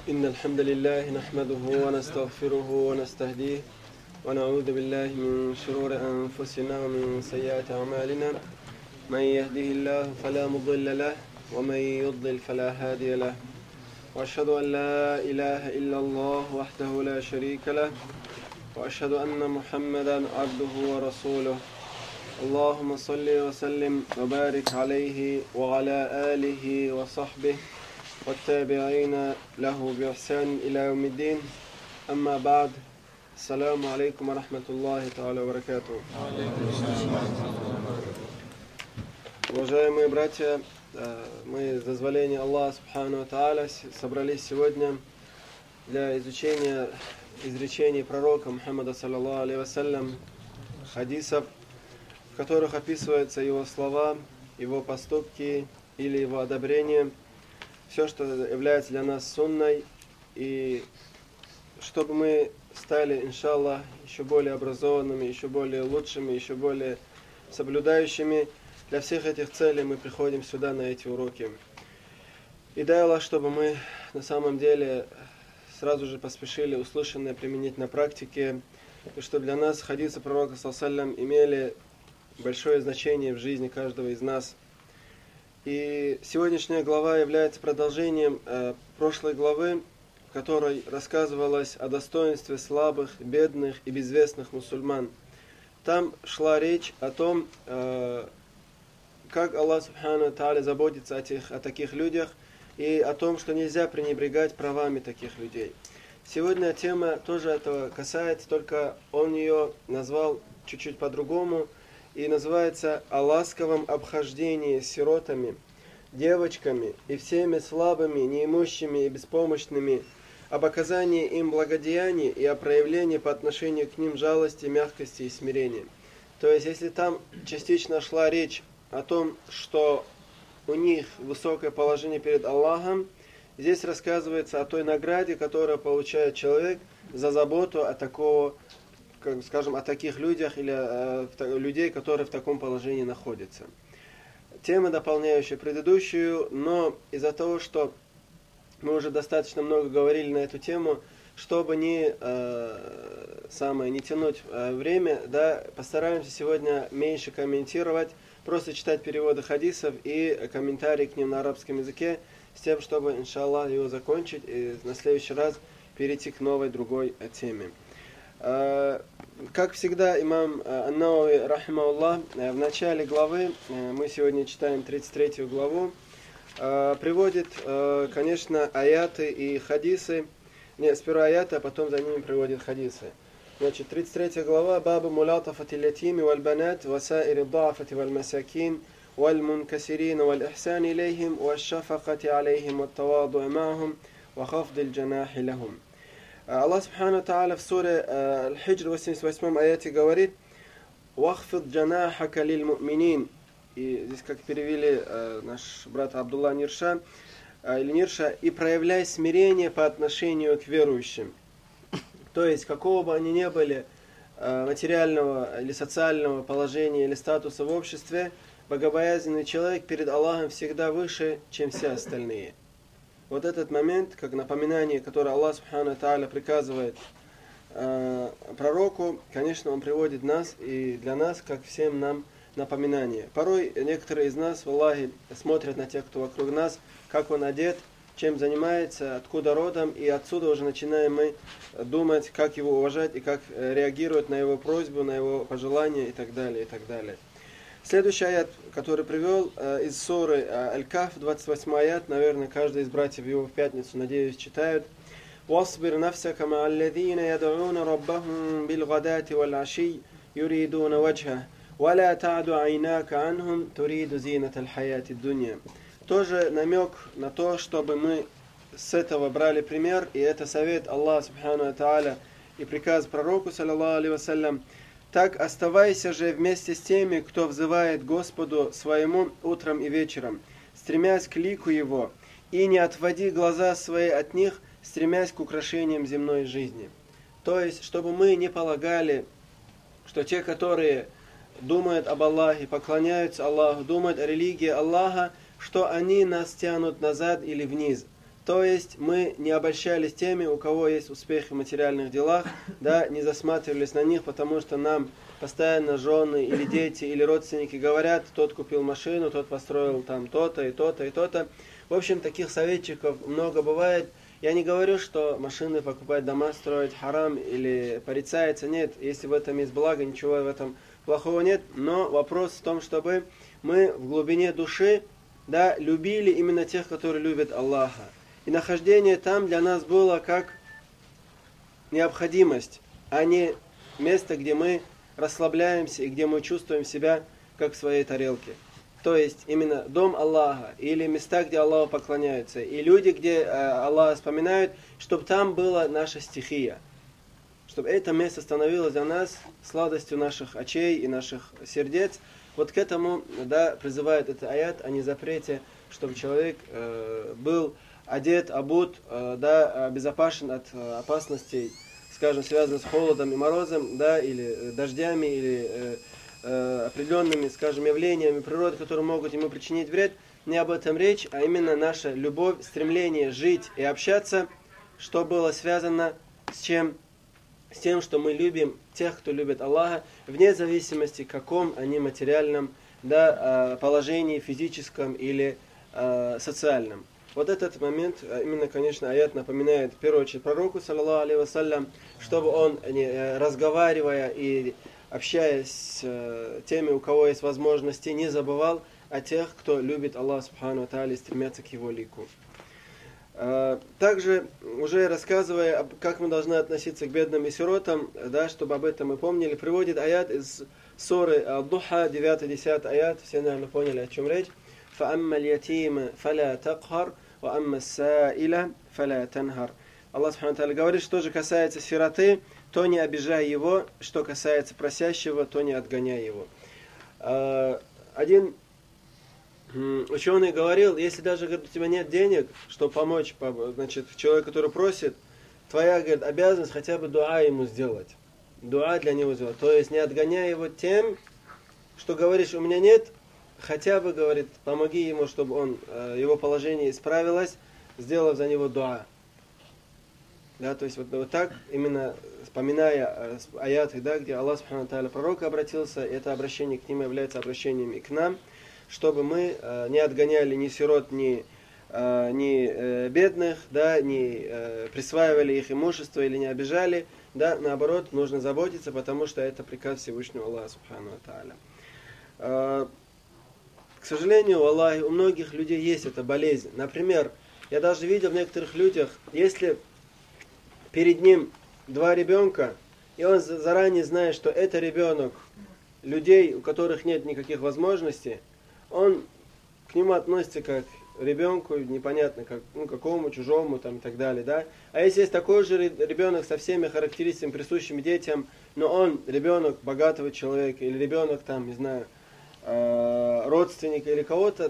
إن الحمد لله نحمده ونستغفره ونستهديه ونعوذ بالله من شرور أنفسنا ومن سيئات أعمالنا من يهده الله فلا مضل له ومن يضلل فلا هادي له وأشهد أن لا إله إلا الله وحده لا شريك له وأشهد أن محمدا عبده ورسوله اللهم صل وسلم وبارك عليه وعلى آله وصحبه والتابعين له بإحسان إلى يوم الدين أما بعد السلام عليكم ورحمة الله تعالى وبركاته. Уважаемые братья, мы с дозволения Аллаха Субхану ва Тааля собрались сегодня для изучения изречений пророка Мухаммада саллаллаху алейхи вассалям, хадисов, в которых описываются его слова, его поступки или его одобрение, все, что является для нас сунной, и чтобы мы стали, иншаллах, еще более образованными, еще более лучшими, еще более соблюдающими. Для всех этих целей мы приходим сюда на эти уроки. И дай Аллах, чтобы мы на самом деле сразу же поспешили услышанное применить на практике, и чтобы для нас хадисы пророка саллаллаху алейхи вассалям имели большое значение в жизни каждого из нас. И сегодняшняя глава является продолжением прошлой главы, в которой рассказывалось о достоинстве слабых, бедных и безвестных мусульман. Там шла речь о том, как Аллах Субхану ва Тааля заботится о таких людях и о том, что нельзя пренебрегать правами таких людей. Сегодня тема тоже этого касается, только он ее назвал чуть-чуть по-другому, и называется «О ласковом обхождении с сиротами, девочками и всеми слабыми, неимущими и беспомощными, об оказании им благодеяний и о проявлении по отношению к ним жалости, мягкости и смирения». То есть, если там частично шла речь о том, что у них высокое положение перед Аллахом, здесь рассказывается о той награде, которую получает человек за заботу о о таких людях или людей, которые в таком положении находятся. Тема, дополняющая предыдущую, но из-за того, что мы уже достаточно много говорили на эту тему, чтобы не тянуть время, постараемся сегодня меньше комментировать, просто читать переводы хадисов и комментарии к ним на арабском языке, с тем, чтобы, иншаллах, его закончить и на следующий раз перейти к новой, другой теме. Как всегда, имам Ан-Навави, рахимахуллах, в начале главы, мы сегодня читаем 33 главу, приводит, конечно, аяты и хадисы. Сперва аяты, а потом за ними приводит хадисы. Значит, 33 глава, «Бабу мулатафати лятими валь банат, васаири дафати валь масакин, валь мункасирин валь ихсан илейхим, валь шафакати алейхим, валь таваду махум, ва хафдиль джанахи лахум». Аллах Субхану ва Тааля в суре Аль-Хиджр 88 аяте говорит «Вахфид джанахака лиль му'минин». И здесь, как перевели наш брат Абдулла Нирша, «И проявляй смирение по отношению к верующим». То есть, какого бы они ни были материального или социального положения или статуса в обществе, богобоязненный человек перед Аллахом всегда выше, чем все остальные. Вот этот момент, как напоминание, которое Аллах Субхану ва Тааля приказывает пророку, конечно, он приводит нас и для нас, как всем нам, напоминание. Порой некоторые из нас, валлахи, смотрят на тех, кто вокруг нас, как он одет, чем занимается, откуда родом, и отсюда уже начинаем мы думать, как его уважать и как реагировать на его просьбу, на его пожелания и так далее, и так далее. Следующий аят, который привел из суры Аль-Кахф, 28 аят, наверное, каждый из братьев его в пятницу, надеюсь, читают. «Васбир нафсака ма алладина яд'уна раббахум билгадати валь аши юридуна ваджха, ва ла та'ду айнака анхум туриду зинат аль-хаяти дунья». Тоже намек на то, чтобы мы с этого брали пример, и это совет Аллаха Субхану ва Тааля и приказ пророку, саллаллаху алейхи вассалям. Так оставайся же вместе с теми, кто взывает Господу своему утром и вечером, стремясь к лику Его, и не отводи глаза свои от них, стремясь к украшениям земной жизни. То есть, чтобы мы не полагали, что те, которые думают об Аллахе, поклоняются Аллаху, думают о религии Аллаха, что они нас тянут назад или вниз. То есть мы не обольщались теми, у кого есть успех в материальных делах, да, не засматривались на них, потому что нам постоянно жены или дети или родственники говорят, тот купил машину, тот построил там то-то и то-то и то-то. В общем, таких советчиков много бывает. Я не говорю, что машины покупать, дома строить харам или порицается, нет. Если в этом есть благо, ничего в этом плохого нет. Но вопрос в том, чтобы мы в глубине души, да, любили именно тех, которые любят Аллаха. И нахождение там для нас было как необходимость, а не место, где мы расслабляемся и где мы чувствуем себя как в своей тарелке. То есть именно дом Аллаха или места, где Аллаху поклоняются, и люди, где Аллаха вспоминают, чтобы там была наша стихия. Чтобы это место становилось для нас сладостью наших очей и наших сердец. Вот к этому, да, призывает этот аят о незапрете, чтобы человек был одет, обут, да, обезопасен от опасностей, скажем, связанных с холодом и морозом, да, или дождями, или определенными, скажем, явлениями природы, которые могут ему причинить вред. Не об этом речь, а именно наша любовь, стремление жить и общаться, что было связано с чем? С тем, что мы любим тех, кто любит Аллаха, вне зависимости, в каком они материальном, да, положении, физическом или социальном. Вот этот момент, именно, конечно, аят напоминает, в первую очередь, пророку, саллаллаху алейхи вассалям, чтобы он, разговаривая и общаясь с теми, у кого есть возможности, не забывал о тех, кто любит Аллаха субхану ва тааля и стремятся к его лику. Также, уже рассказывая, как мы должны относиться к бедным и сиротам, да, чтобы об этом мы помнили, приводит аят из суры Ад-Духа, 9-10 аят, все, наверное, поняли, о чем речь. فَأَمَّا الْيَتِيمَ فَلَا تَقْهَرْ وَأَمَّا السَّائِلَ فَلَا تَنْهَرْ. Аллах субхану ва тааля говорит, что же касается сироты, то не обижай его, что касается просящего, то не отгоняй его. Один ученый говорил, если даже, говорит, у тебя нет денег, чтобы помочь, значит, человеку, который просит, твоя, говорит, обязанность хотя бы дуа ему сделать. Дуа для него сделать. То есть не отгоняй его тем, что говоришь, у меня нет, хотя бы, говорит, помоги ему, чтобы он, его положение исправилось, сделав за него дуа. Да, то есть вот так, именно вспоминая аяты, да, где Аллах субхану ва тааля пророка обратился, и это обращение к ним является обращением и к нам, чтобы мы не отгоняли ни сирот, ни бедных, да, не присваивали их имущество или не обижали, да, наоборот, нужно заботиться, потому что это приказ Всевышнего Аллаха субхану ва тааля. К сожалению, у многих людей есть эта болезнь. Например, я даже видел в некоторых людях, если перед ним два ребенка, и он заранее знает, что это ребенок людей, у которых нет никаких возможностей, он к нему относится как к ребенку, непонятно, как, какому, чужому там, и так далее. Да? А если есть такой же ребенок со всеми характеристиками, присущими детям, но он ребенок богатого человека, или ребенок, там, не знаю, родственника или кого-то,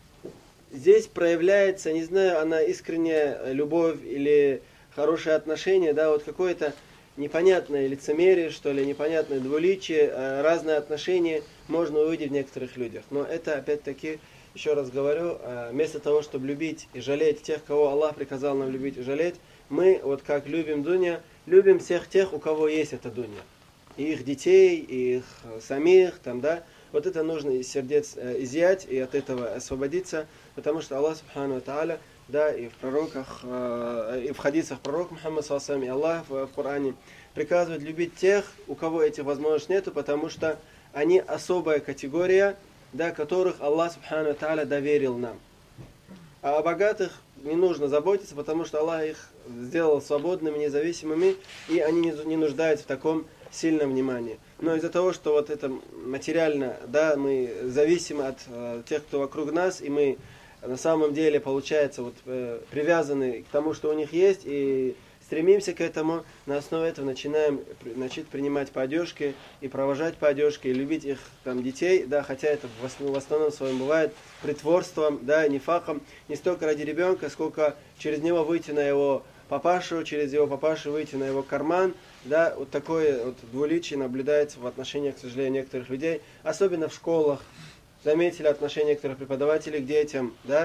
здесь проявляется, не знаю, она искренняя любовь или хорошее отношение, да, вот какое-то непонятное лицемерие, что ли, непонятное двуличие, разные отношения можно увидеть в некоторых людях. Но это, опять-таки, еще раз говорю, вместо того, чтобы любить и жалеть тех, кого Аллах приказал нам любить и жалеть, мы, вот как любим дунья, любим всех тех, у кого есть эта дунья. И их детей, и их самих, там, да. Вот это нужно из сердец изъять и от этого освободиться, потому что Аллах субхану ва тааля, да, и в пророках, и в хадисах пророка Мухаммада саллаллаху алейхи ва саллям, и Аллах в Коране приказывает любить тех, у кого этих возможностей нету, потому что они особая категория, да, которых Аллах субхану ва тааля доверил нам. А о богатых не нужно заботиться, потому что Аллах их сделал свободными, независимыми, и они не нуждаются в таком сильном внимании. Но из-за того, что вот это материально, да, мы зависимы от тех, кто вокруг нас, и мы на самом деле, получается, вот, привязаны к тому, что у них есть, и стремимся к этому, на основе этого начинаем принимать по одежке и провожать по одежке, и любить их там детей, да, хотя это в основном своем бывает притворством, да, нифаком, не столько ради ребенка, сколько через него выйти на его папашу, через его папашу выйти на его карман, да, вот такое вот двуличие наблюдается в отношениях, к сожалению, некоторых людей, особенно в школах. Заметили отношение некоторых преподавателей к детям, да,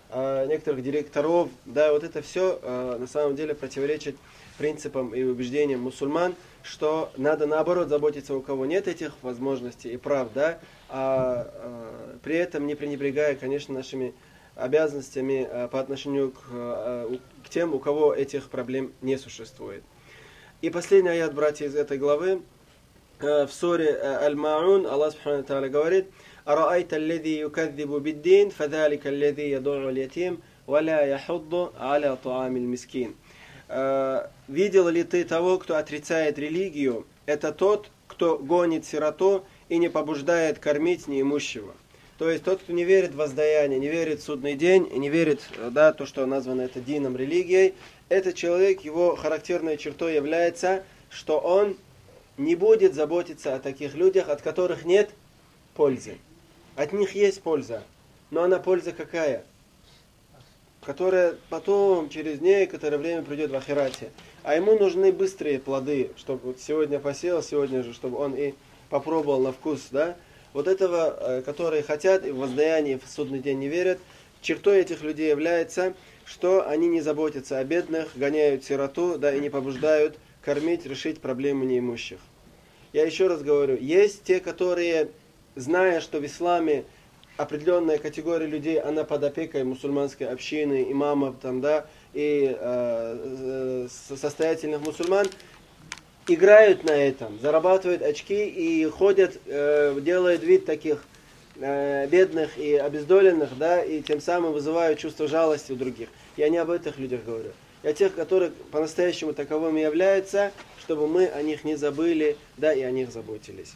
некоторых директоров, да, вот это все на самом деле противоречит принципам и убеждениям мусульман, что надо наоборот заботиться, у кого нет этих возможностей и прав, да, при этом не пренебрегая, конечно, нашими обязанностями по отношению к тем, у кого этих проблем не существует. И последний аят, братья, из этой главы, в суре Аль-Ма'ун, Аллах Субхану ва Тааля говорит: أَرَأَيْتَ الَّذِي يُكَذِّبُ بِالدِّينِ فَذَلِكَ الَّذِي يَدُعُّ الْيَتِيمَ وَلَا يَحُضُّ عَلَى طَعَامِ الْمِسْكِينِ. Видел ли ты того, кто отрицает религию? Это тот, кто гонит сироту и не побуждает кормить неимущего. То есть тот, кто не верит в воздаяние, не верит в судный день, не верит, да, то, что названо это дином, религией, этот человек, его характерной чертой является, что он не будет заботиться о таких людях, от которых нет пользы. От них есть польза, но она польза какая? Которая потом, через некоторое время придет в ахирате. А ему нужны быстрые плоды, чтобы вот сегодня посеял, сегодня же, чтобы он и попробовал на вкус, да? Вот этого, которые хотят и в воздаянии в судный день не верят, чертой этих людей является, что они не заботятся о бедных, гоняют сироту, да, и не побуждают кормить, решить проблемы неимущих. Я еще раз говорю, есть те, которые, зная, что в исламе определенная категория людей, она под опекой мусульманской общины, имамов там, да, и состоятельных мусульман, играют на этом, зарабатывают очки и ходят, делают вид таких бедных и обездоленных, да, и тем самым вызывают чувство жалости у других. Я не об этих людях говорю. Я о тех, которые по-настоящему таковыми являются, чтобы мы о них не забыли, да, и о них заботились.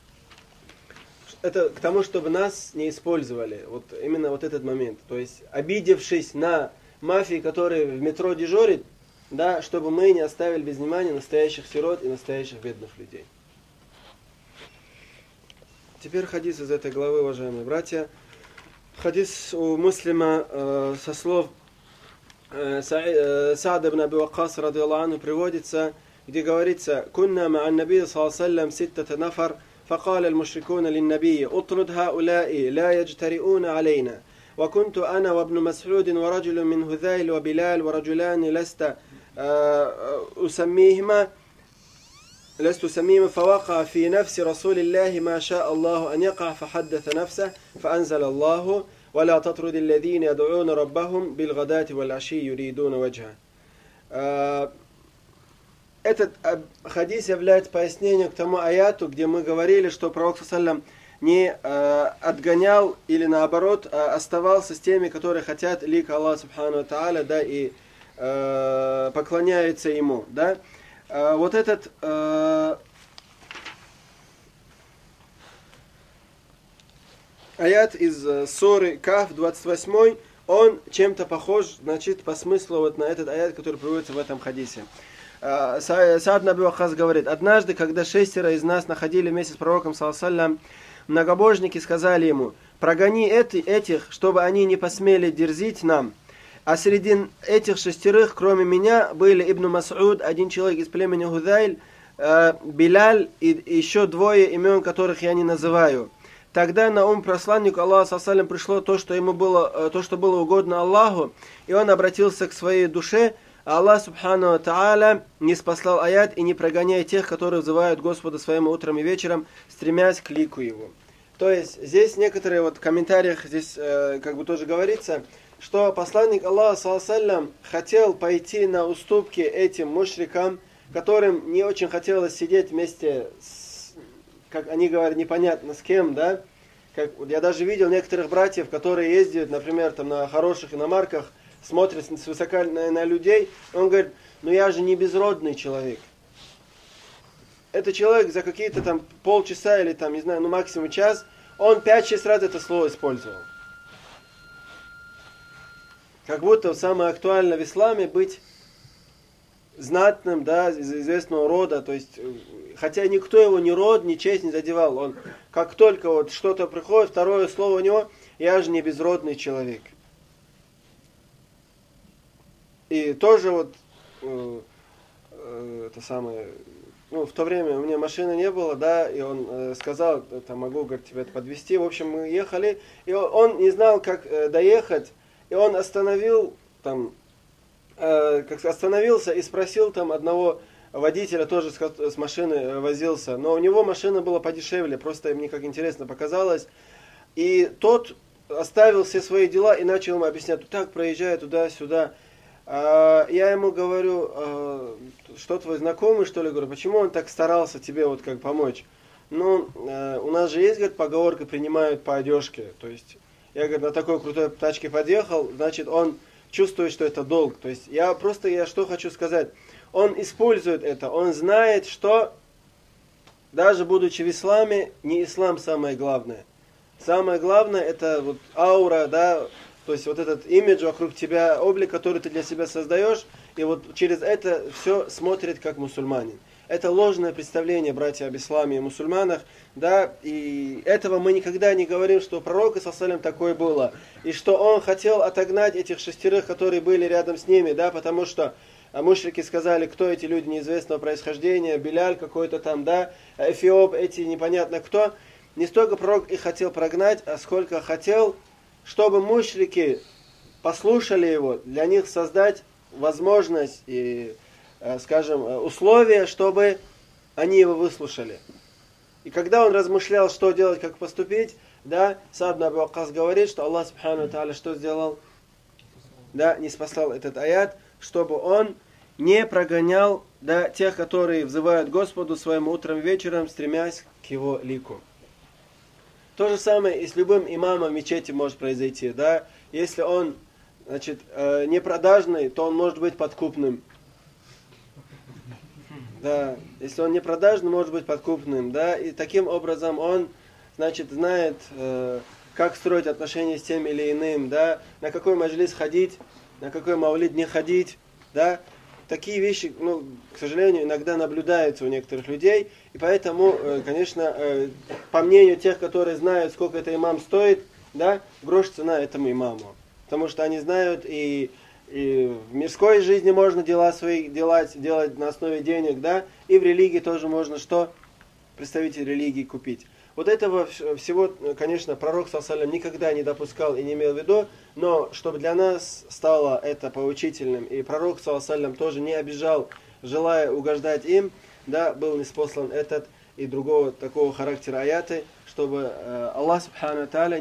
Это к тому, чтобы нас не использовали, вот именно вот этот момент. То есть, обидевшись на мафии, которые в метро дежурят, да, чтобы мы не оставили без внимания настоящих сирот и настоящих бедных людей. Теперь хадис из этой главы, уважаемые братья. Хадис у Муслима со слов Саад ибн Аби Ваккас радиаллаху анху приводится, где говорится: «Кунна ма'ан наби саллаллаху алейхи ва саллям ситтата нафар». فقال المشركون للنبي اطرد هؤلاء لا يجترئون علينا وكنت أنا وابن مسعود ورجل من هذيل وبلال ورجلان لست أسميهما فوقع في نفس رسول الله ما شاء الله أن يقع فحدث نفسه فأنزل الله ولا تطرد الذين يدعون ربهم بالغداة والعشي يريدون وجهه. Этот хадис является пояснением к тому аяту, где мы говорили, что пророк саллаллаху не отгонял или наоборот оставался с теми, которые хотят лика Аллаха субхану ва тааля, да, и поклоняются ему, да. Вот этот аят из суры Каф 28, он чем-то похож, значит, по смыслу вот на этот аят, который приводится в этом хадисе. Саад ибн Аби Ваккас говорит: однажды, когда 6 из нас находили вместе с пророком саллаллаху алейхи ва саллям, многобожники сказали ему: прогони этих, чтобы они не посмели дерзить нам. А среди этих 6, кроме меня, были Ибн Мас'уд, один человек из племени Худайль, Биляль и еще 2 имен, которых я не называю. Тогда на ум посланнику Аллаха саллаллаху алейхи ва саллям пришло то, что было угодно Аллаху, и он обратился к своей душе. Аллах субхану ва тааля не спаслал аят и не прогоняет тех, которые взывают Господа своему утром и вечером, стремясь к лику Его. То есть здесь некоторые вот в комментариях здесь как бы тоже говорится, что посланник Аллаха саллаллаху алейхи ва саллям хотел пойти на уступки этим мушрикам, которым не очень хотелось сидеть вместе с, как они говорят, непонятно с кем, да. Как, я даже видел некоторых братьев, которые ездят, например, там на хороших иномарках, смотрит свысока на людей, он говорит: ну я же не безродный человек. Это человек за какие-то там полчаса или там, не знаю, ну максимум час, он 5-6 раз это слово использовал. Как будто самое актуальное в исламе быть знатным, да, из известного рода, то есть, хотя никто его ни род, ни честь не задевал. Он, как только вот что-то приходит, второе слово у него: я же не безродный человек. И тоже вот это самое, ну, в то время у меня машины не было, да, и он сказал: это могу, говорит, тебя подвезти. В общем, мы ехали, и он не знал, как доехать, и он остановился и спросил там одного водителя, тоже с машины возился, но у него машина была подешевле, просто мне как интересно показалось, и тот оставил все свои дела и начал ему объяснять, так, проезжай туда-сюда. Я ему говорю, что твой знакомый, что ли, говорю, почему он так старался тебе вот как помочь? Ну, у нас же есть, говорит, поговорка, принимают по одежке, то есть, я, говорит, на такой крутой тачке подъехал, значит, он чувствует, что это долг, то есть, я что хочу сказать, он использует это, он знает, что даже будучи в исламе, не ислам самое главное. Самое главное это вот аура, да, то есть вот этот имидж вокруг тебя, облик, который ты для себя создаешь, и вот через это все смотрит как мусульманин. Это ложное представление, братья, об исламе и мусульманах, да, и этого мы никогда не говорим, что у пророка ﷺ такое было, и что он хотел отогнать этих 6, которые были рядом с ними, да, потому что мушрики сказали, кто эти люди неизвестного происхождения, Биляль какой-то там, да, Эфиоп, эти непонятно кто. Не столько пророк их хотел прогнать, а сколько хотел, чтобы мушрики послушали его, для них создать возможность и, скажем, условия, чтобы они его выслушали. И когда он размышлял, что делать, как поступить, да, Саад ибн Аби Ваккас говорит, что Аллах Субхану ва Тааля что сделал? Да, не спасал этот аят, чтобы он не прогонял, да, тех, которые взывают Господу своим утром и вечером, стремясь к его лику. То же самое и с любым имамом в мечети может произойти, да. Если он, значит, не продажный, то он может быть подкупным. Да, если он не продажный, может быть подкупным, да, и таким образом он, значит, знает, как строить отношения с тем или иным, да, на какой маджлис ходить, на какой маулид не ходить, да. Такие вещи, ну, к сожалению, иногда наблюдаются у некоторых людей, и поэтому, конечно, по мнению тех, которые знают, сколько это имам стоит, да, грош цена этому имаму. Потому что они знают, и в мирской жизни можно дела свои делать на основе денег, да, и в религии тоже можно что? Представитель религии купить. Вот этого всего, конечно, пророк ﷺ никогда не допускал и не имел в виду, но чтобы для нас стало это поучительным, и пророк ﷺ тоже не обижал, желая угождать им, да, был ниспослан этот и другого такого характера аяты, чтобы Аллах Субхану Тааля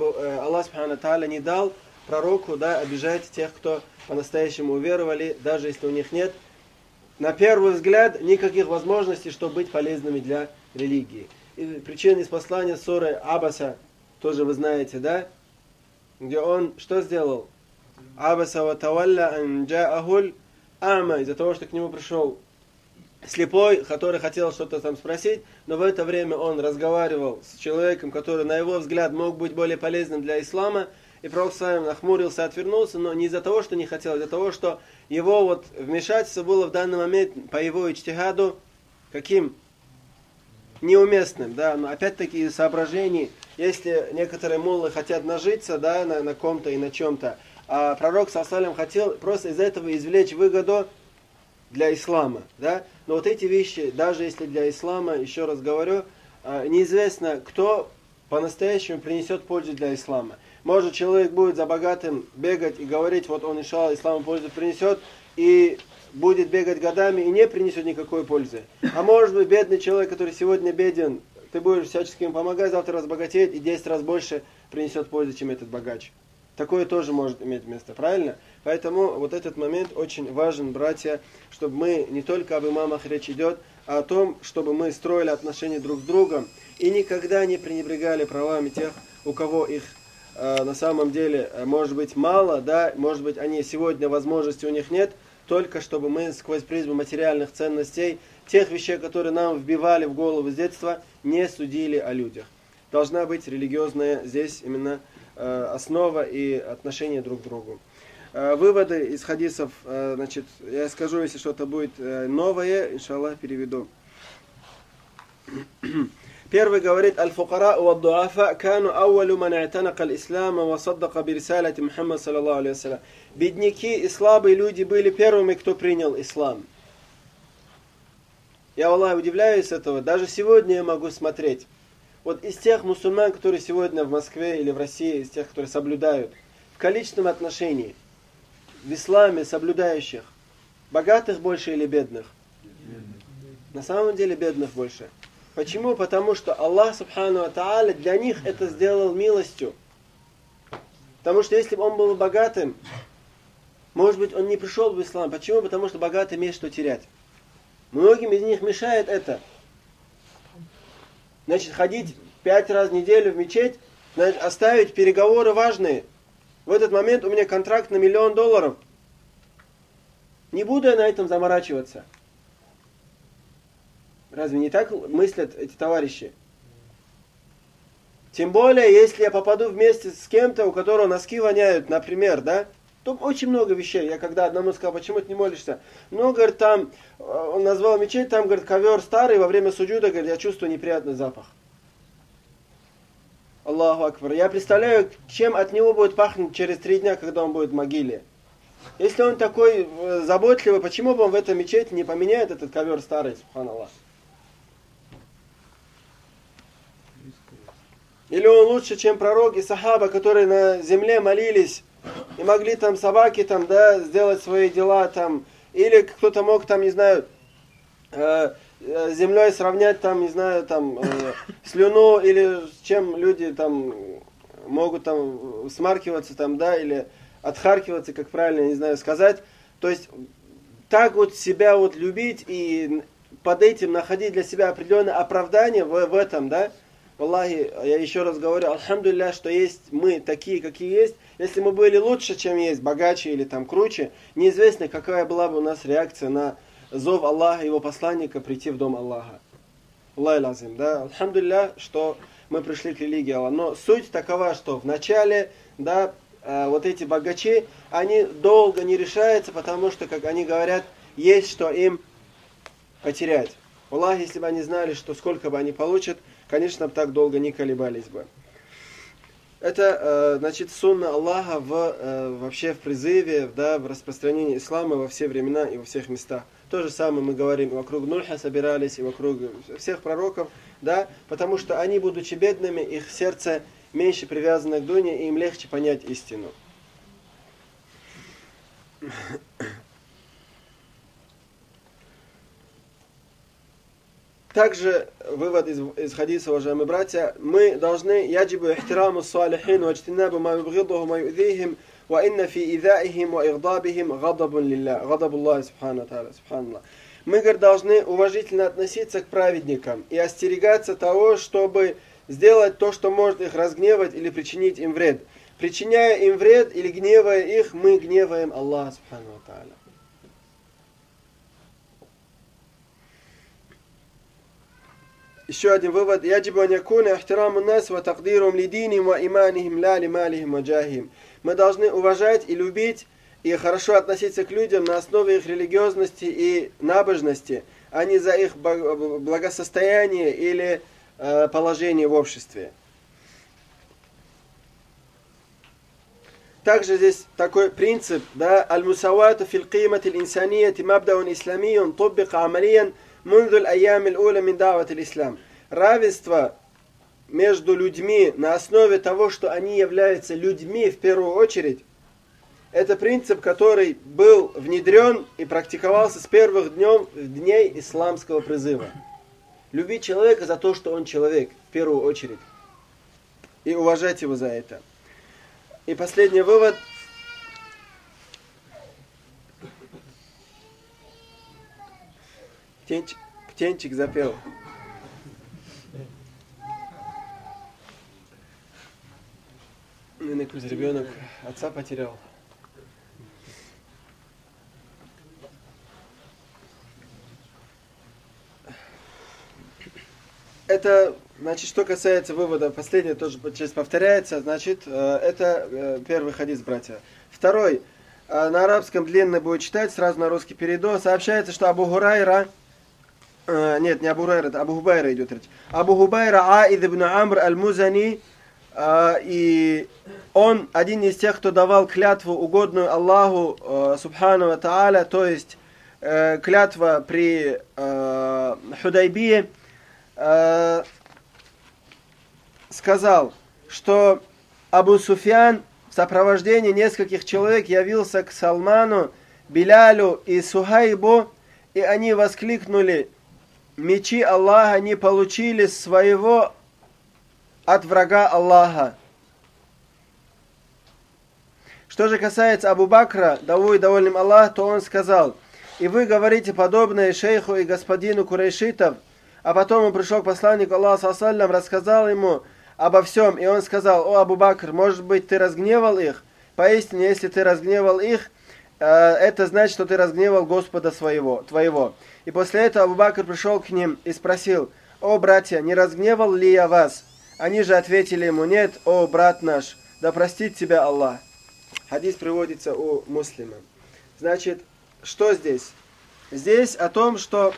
не дал пророку, да, обижать тех, кто по-настоящему уверовали, даже если у них нет, на первый взгляд, никаких возможностей, чтобы быть полезными для религии. И причина ниспослания суры Абаса, тоже вы знаете, да? Где он что сделал? Абаса ва тавалля ан джаахуль ама, из-за того, что к нему пришел слепой, который хотел что-то там спросить, но в это время он разговаривал с человеком, который, на его взгляд, мог быть более полезным для ислама, и пророк сам нахмурился, отвернулся, но не из-за того, что не хотел, а из-за того, что его вот вмешательство было в данный момент по его ичтигаду каким? Неуместным, да, но опять-таки из соображений, если некоторые муллы хотят нажиться, да, на ком-то и на чем-то, а пророк ﷺ хотел просто из этого извлечь выгоду для ислама, да, но вот эти вещи, даже если для ислама, еще раз говорю, неизвестно, кто по-настоящему принесет пользу для ислама. Может, человек будет за богатым бегать и говорить, вот он, иншаллах, исламу пользу принесет, и будет бегать годами и не принесет никакой пользы. А может быть, бедный человек, который сегодня беден, ты будешь всячески ему помогать, завтра разбогатеет и 10 раз больше принесет пользы, чем этот богач. Такое тоже может иметь место, правильно? Поэтому вот этот момент очень важен, братья, чтобы мы не только об имамах речь идет, а о том, чтобы мы строили отношения друг с другом и никогда не пренебрегали правами тех, у кого их на самом деле может быть мало, да, может быть они сегодня возможности у них нет, только чтобы мы сквозь призму материальных ценностей, тех вещей, которые нам вбивали в голову с детства, не судили о людях. Должна быть религиозная здесь именно основа и отношение друг к другу. Выводы из хадисов, значит, я скажу, если что-то будет новое, иншаллах, переведу. Первый говорит: «Аль-фукара ва дуафа кану ауалу ман а'танака аль-ислама ва саддака би рисалати Мухаммад саллаллаху алейхи ва саллям». Бедняки и слабые люди были первыми, кто принял ислам. Я, Аллах, удивляюсь этого. Даже сегодня я могу смотреть. Вот из тех мусульман, которые сегодня в Москве или в России, из тех, которые соблюдают, в количественном отношении в исламе соблюдающих богатых больше или бедных? На самом деле бедных больше. Почему? Потому что Аллах Субхану ва Тааля для них это сделал милостью. Потому что если бы он был богатым, может быть, он не пришел в ислам. Почему? Потому что богатый имеет что терять. Многим из них мешает это. Значит, ходить 5 раз в неделю в мечеть, значит, оставить переговоры важные. В этот момент у меня контракт на $1 миллион. Не буду я на этом заморачиваться. Разве не так мыслят эти товарищи? Тем более, если я попаду вместе с кем-то, у которого носки воняют, например, да? Тут очень много вещей. Я когда одному сказал, почему ты не молишься? Ну, говорит, там, он назвал мечеть, там, говорит, ковер старый, во время суджуда, говорит, я чувствую неприятный запах. Аллаху Акбар. Я представляю, чем от него будет пахнуть через 3 дня, когда он будет в могиле. Если он такой заботливый, почему бы он в этой мечети не поменяет этот ковер старый, субханаллах? Или он лучше, чем пророк и сахаба, которые на земле молились и могли там собаки там, да, сделать свои дела там. Или кто-то мог там, не знаю, землей сравнять там, не знаю, там, слюну, или с чем люди там могут там смаркиваться там, да, или отхаркиваться, как правильно, не знаю, сказать. То есть, так вот себя вот любить и под этим находить для себя определенное оправдание в этом, да. Аллахи, я еще раз говорю, альхамдулилля, что есть мы такие, какие есть. Если мы были лучше, чем есть, богаче или там круче, неизвестно, какая была бы у нас реакция на зов Аллаха и его посланника прийти в дом Аллаха. Аллах лазим, да. Альхамдулилля, что мы пришли к религии Аллаха. Но суть такова, что в начале, да, вот эти богачи, они долго не решаются, потому что, как они говорят, есть что им потерять. Аллах, если бы они знали, что сколько бы они получат, конечно, так долго не колебались бы. Это, значит, сунна Аллаха вообще в призыве, да, в распространении ислама во все времена и во всех местах. То же самое мы говорим, вокруг Нуха собирались, и вокруг всех пророков, да, потому что они, будучи бедными, их сердце меньше привязано к дуне, и им легче понять истину. Также вывод из хадиса, уважаемые братья, мы должны яджибу ихтираму салихин ва иджтинабу ма юбгидуху ма ю'дихим ва инна фи идаихим ва игдабихим гадабун лилля, гадабуллахи субхану тааля, субханаллах. Мы, говорит, должны уважительно относиться к праведникам и остерегаться того, чтобы сделать то, что может их разгневать или причинить им вред. Причиняя им вред или гневая их, мы гневаем Аллаха субхану тааля. Еще один вывод. Яджибу ан якуна ихтираму нас ва тaqdirум лидиним ва иманихим ла лималихим ва джахим. Мы должны уважать и любить и хорошо относиться к людям на основе их религиозности и набожности, а не за их благосостояние или положение в обществе. Также здесь такой принцип, да, аль-мусавату фил қимати л-инсанияти мабдаун исламиюн туббика амалиян мунду аль-айям аль-уля мин дават аль-ислам. Равенство между людьми на основе того, что они являются людьми в первую очередь, это принцип, который был внедрен и практиковался с первых дней исламского призыва. Любить человека за то, что он человек, в первую очередь. И уважать его за это. И последний вывод. Птенчик запел. Ребенок отца потерял. Это, значит, что касается вывода, последнее тоже часть повторяется, значит, это первый хадис, братья. Второй, на арабском длинно будет читать, сразу на русский перейду. Сообщается, что Абу Хурайра, нет, не Абу Хурайра, это Абу Хубайра идет речь. Абу Хубайра Аид ибн Амр аль-Музани, и он один из тех, кто давал клятву, угодную Аллаху, субхану ва тааля, то есть клятва при Худайбии, сказал, что Абу Суфьян в сопровождении нескольких человек явился к Салману, Билялю и Сухайбу, и они воскликнули: мечи Аллаха не получили своего от врага Аллаха. Что же касается Абу Бакра, даву и довольным Аллах, то он сказал: и вы говорите подобное шейху и господину курайшитов. А потом он пришел к посланнику Аллаха, рассказал ему обо всем, и он сказал: о, Абу Бакр, может быть, ты разгневал их? Поистине, если ты разгневал их, это значит, что ты разгневал Господа твоего. И после этого Абу Бакр пришел к ним и спросил: о, братья, не разгневал ли я вас? Они же ответили ему: нет, о, брат наш, да простит тебя Аллах. Хадис приводится у Муслима. Значит, что здесь? Здесь о том, что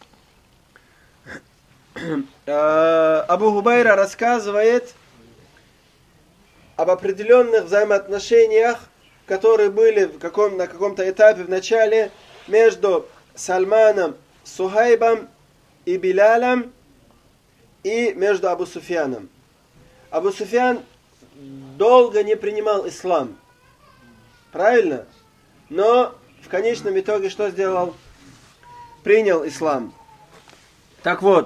Абу Хубайра рассказывает об определенных взаимоотношениях, которые были на каком-то этапе в начале между Сальманом, Сухайбом и Билялем и между Абу Суфьяном. Абу Суфьян долго не принимал ислам. Правильно? Но в конечном итоге что сделал? Принял ислам. Так вот,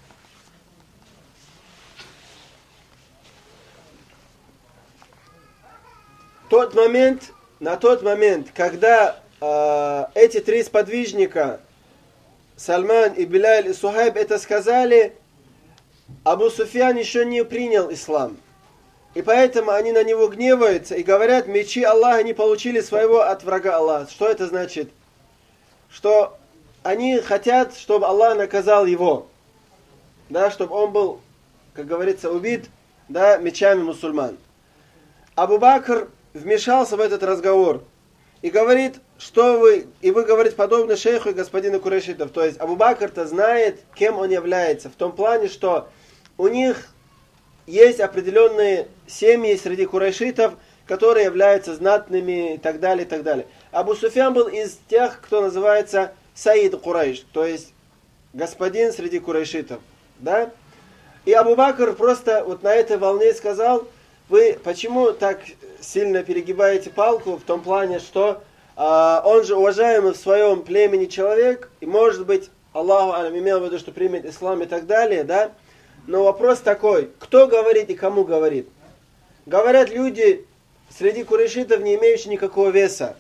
на тот момент, когда эти три сподвижника, Сальман и Биляль и Сухайб, это сказали, Абу Суфьян еще не принял ислам. И поэтому они на него гневаются и говорят: мечи Аллаха не получили своего от врага Аллаха. Что это значит? Что они хотят, чтобы Аллах наказал его. Да, чтобы он был, как говорится, убит, да, мечами мусульман. Абу Бакр вмешался в этот разговор и говорит: что вы говорите подобно шейху и господину курайшитов. То есть Абу Бакр-то знает, кем он является. В том плане, что у них есть определенные семьи среди курайшитов, которые являются знатными и так далее, и так далее. Абу Суфьян был из тех, кто называется Саид Курайш, то есть господин среди курайшитов. Да? И Абу Бакр просто вот на этой волне сказал: вы почему так сильно перегибаете палку в том плане, что он же уважаемый в своем племени человек, и может быть, Аллаху алям имел в виду, что примет ислам и так далее, да? Но вопрос такой: кто говорит и кому говорит? Говорят люди среди курайшитов, не имеющие никакого веса.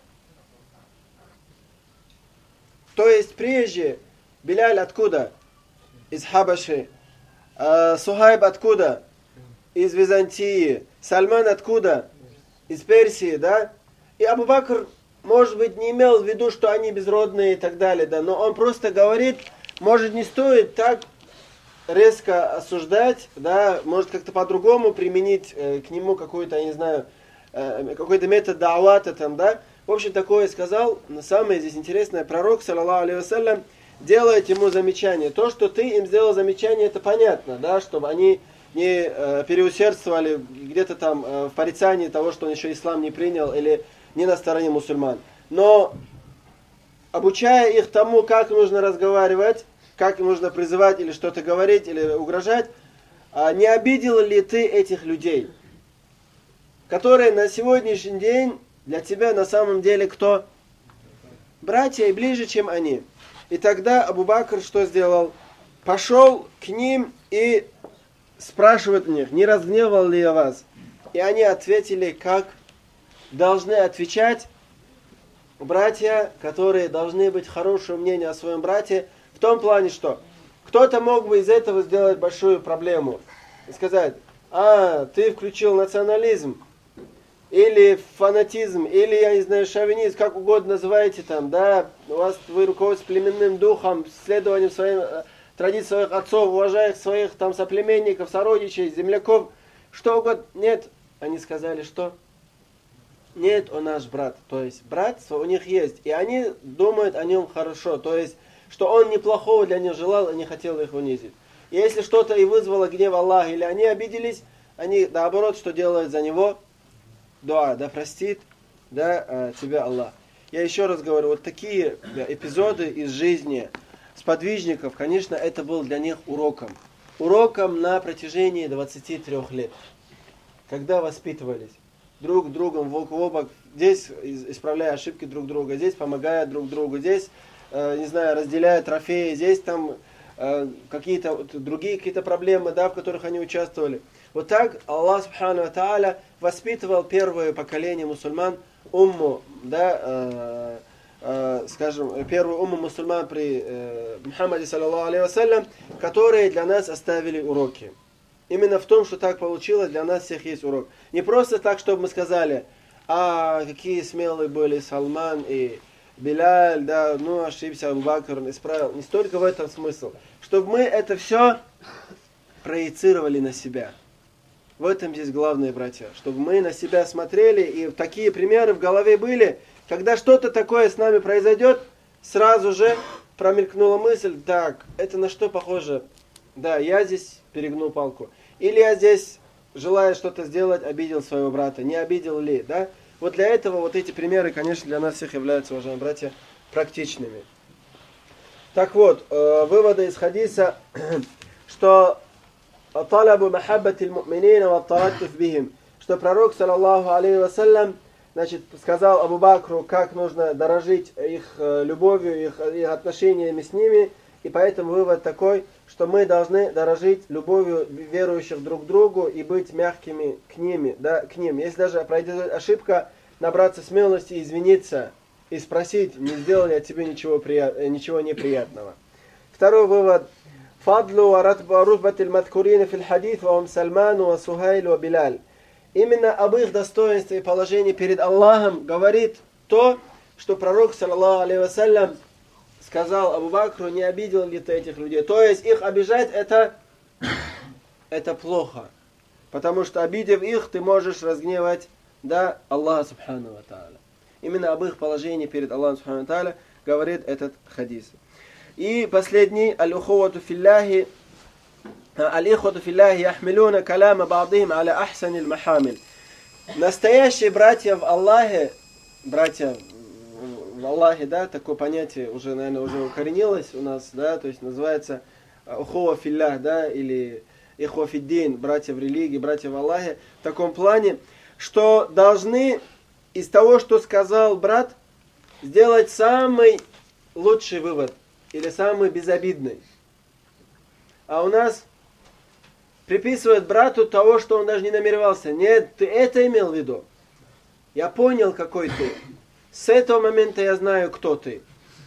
То есть прежде Биляль откуда? Из Хабаши. Сухайб откуда? Из Византии. Сальман откуда? Из Персии, да? И Абу Бакр, может быть, не имел в виду, что они безродные и так далее, да? Но он просто говорит: может, не стоит так резко осуждать, да? Может, как-то по-другому применить к нему какой-то, я не знаю, какой-то метод да'вата там, да? В общем, такое сказал. Но самое здесь интересное: пророк, саллаллаху алейхи вассалям, делает ему замечание. То, что ты им сделал замечание, это понятно, да? Чтобы они не переусердствовали где-то там в порицании того, что он еще ислам не принял или не на стороне мусульман. Но обучая их тому, как нужно разговаривать, как нужно призывать или что-то говорить, или угрожать, не обидел ли ты этих людей, которые на сегодняшний день для тебя на самом деле кто? Братья и ближе, чем они. И тогда Абу Бакр что сделал? Пошел к ним и спрашивает у них: не разгневал ли я вас? И они ответили, как должны отвечать братья, которые должны быть хорошего мнения о своем брате, в том плане, что кто-то мог бы из этого сделать большую проблему и сказать: ты включил национализм, или фанатизм, или, я не знаю, шовинизм, как угодно называете там, да, вы руководствуетесь племенным духом, следованием своим традиций своих отцов, уважая своих там соплеменников, сородичей, земляков, что угодно. Нет, они сказали, что нет, он наш брат. То есть брат у них есть, и они думают о нем хорошо, то есть что он неплохого для них желал и не хотел их унизить. И если что-то и вызвало гнев Аллаха, или они обиделись, они наоборот, что делают за него? Дуа: да простит, да, тебя Аллах. Я еще раз говорю, вот такие эпизоды из жизни сподвижников, конечно, это был для них уроком. Уроком на протяжении 23 лет, когда воспитывались. друг другом бок в бок, здесь исправляя ошибки друг друга, здесь помогая друг другу, здесь, не знаю, разделяя трофеи, здесь там какие-то другие какие-то проблемы, да, в которых они участвовали. Вот так Аллах Субхану ва Тааля воспитывал первое поколение мусульман, умму, да, скажем, первую умму мусульман при Мухаммаде саллаллаху алейхи вассалям, которые для нас оставили уроки. Именно в том, что так получилось, для нас всех есть урок. Не просто так, чтобы мы сказали, какие смелые были Салман и Биляль, да, ну ошибся Абу Бакр, исправил. Не столько в этом смысл. Чтобы мы это все проецировали на себя. В этом здесь главное, братья. Чтобы мы на себя смотрели, и такие примеры в голове были, когда что-то такое с нами произойдет, сразу же промелькнула мысль, так, это на что похоже? Да, я здесь перегнул палку. Или я здесь, желая что-то сделать, обидел своего брата. Не обидел ли, да? Вот для этого вот эти примеры, конечно, для нас всех являются, уважаемые братья, практичными. Так вот, выводы из хадиса, что талабу махаббатиль му'минина ва тараттуф бихим, что пророк, саллаллаху алейхи вассалям, значит, сказал Абу Бакру, как нужно дорожить их любовью, их отношениями с ними, и поэтому вывод такой, что мы должны дорожить любовью верующих друг к другу и быть мягкими к ним, да, к ним. Если даже произойдет ошибка, набраться смелости, извиниться и спросить, не сделал я тебе ничего неприятного. Второй вывод. Фадлу ва рутбатиль мадкурина фил хадис ва Сальман ва Сухайль ва Биляль. Именно об их достоинстве и положении перед Аллахом говорит то, что пророк, саллаллаху алейхи вассалям, сказал Абу Бакру, не обидел ли ты этих людей. То есть их обижать это плохо. Потому что обидев их, ты можешь разгневать, да, Аллаха Субхану ва Тааля. Именно об их положении перед Аллахом Субхану ва Тааля говорит этот хадис. И последний, аль-ухувату филляхи, аль-ихвату филляхи яхмилуна каляма ба'дихим аля ахсаниль махамиль. Настоящие братья в Аллахе, братья в Аллахе, да, такое понятие уже, наверное, уже укоренилось у нас, да, то есть называется ухува филлях, да, или ихва фиддин, братья в религии, братья в Аллахе, в таком плане, что должны из того, что сказал брат, сделать самый лучший вывод, или самый безобидный. А у нас приписывают брату того, что он даже не намеревался. Нет, ты это имел в виду. Я понял, какой ты. С этого момента я знаю, кто ты.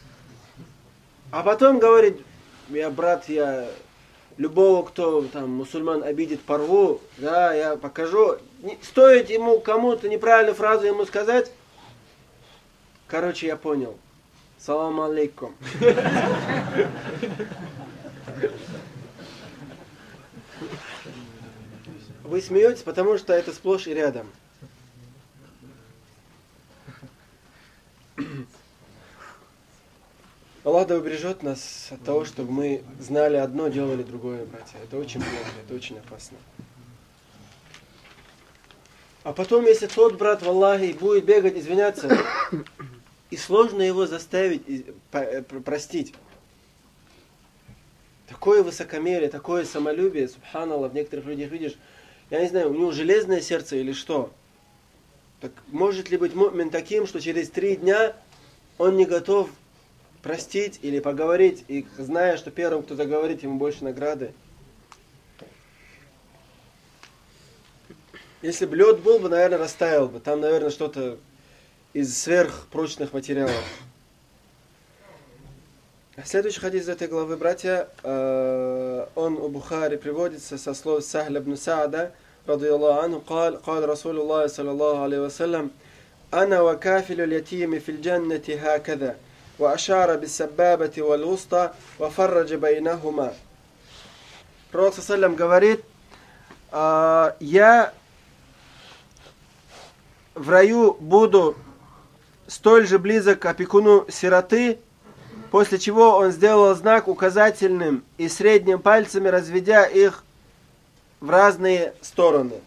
А потом говорит, я любого, кто там мусульман обидит, порву, да, я покажу. Стоит ему кому-то неправильную фразу ему сказать, короче, я понял. Салам алейкум. Вы смеетесь, потому что это сплошь и рядом. Аллах да убережет нас от того, чтобы мы знали одно, делали другое, братья. Это очень плохо, это очень опасно. А потом, если тот брат в Аллахе будет бегать, извиняться, и сложно его заставить простить. Такое высокомерие, такое самолюбие, субханаллах, в некоторых людях видишь, я не знаю, у него железное сердце или что. Так может ли быть му'мин таким, что через 3 дня он не готов простить или поговорить, и зная, что первым, кто заговорит, ему больше награды? Если бы лед был бы, наверное, растаял бы. Там, наверное, что-то из сверхпрочных материалов. Следующий хадис из этой главы, братья, он у Бухари приводится со слов Сахля ибн Са'да, радийаллаху анху, قال رسول الله صلى الله عليه وسلم أنا وكافل اليتيم في الجنة هكذا وأشار بالسبابة والوسطى وفرج بينهما. Пророк ﷺ говорит, я в раю буду столь же близок к опекуну сироты, после чего он сделал знак указательным и средним пальцами, разведя их в разные стороны.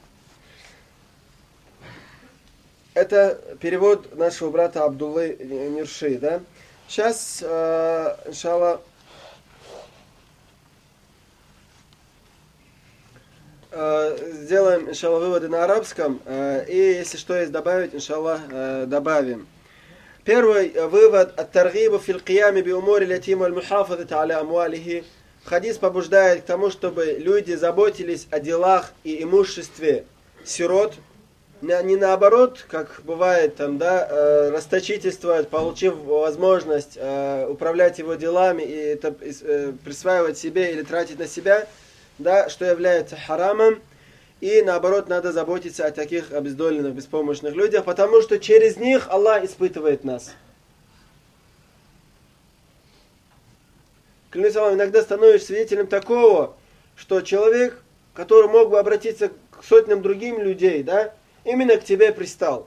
Это перевод нашего брата Абдуллы Нирши, да? Сейчас, иншаллах, сделаем, иншаллах, выводы на арабском, и если что есть добавить, иншаллах, добавим. Первый вывод: ат-таргибу фил қиями би умури лятима аль-мухафазати аля амвалихи. Хадис побуждает к тому, чтобы люди заботились о делах и имуществе сирот. Не наоборот, как бывает там, да, расточительствовать, получив возможность управлять его делами и это присваивать себе или тратить на себя, да, что является харамом. И наоборот, надо заботиться о таких обездоленных, беспомощных людях, потому что через них Аллах испытывает нас. Клянусь Аллахом, иногда становишься свидетелем такого, что человек, который мог бы обратиться к сотням другим людей, да, именно к тебе пристал.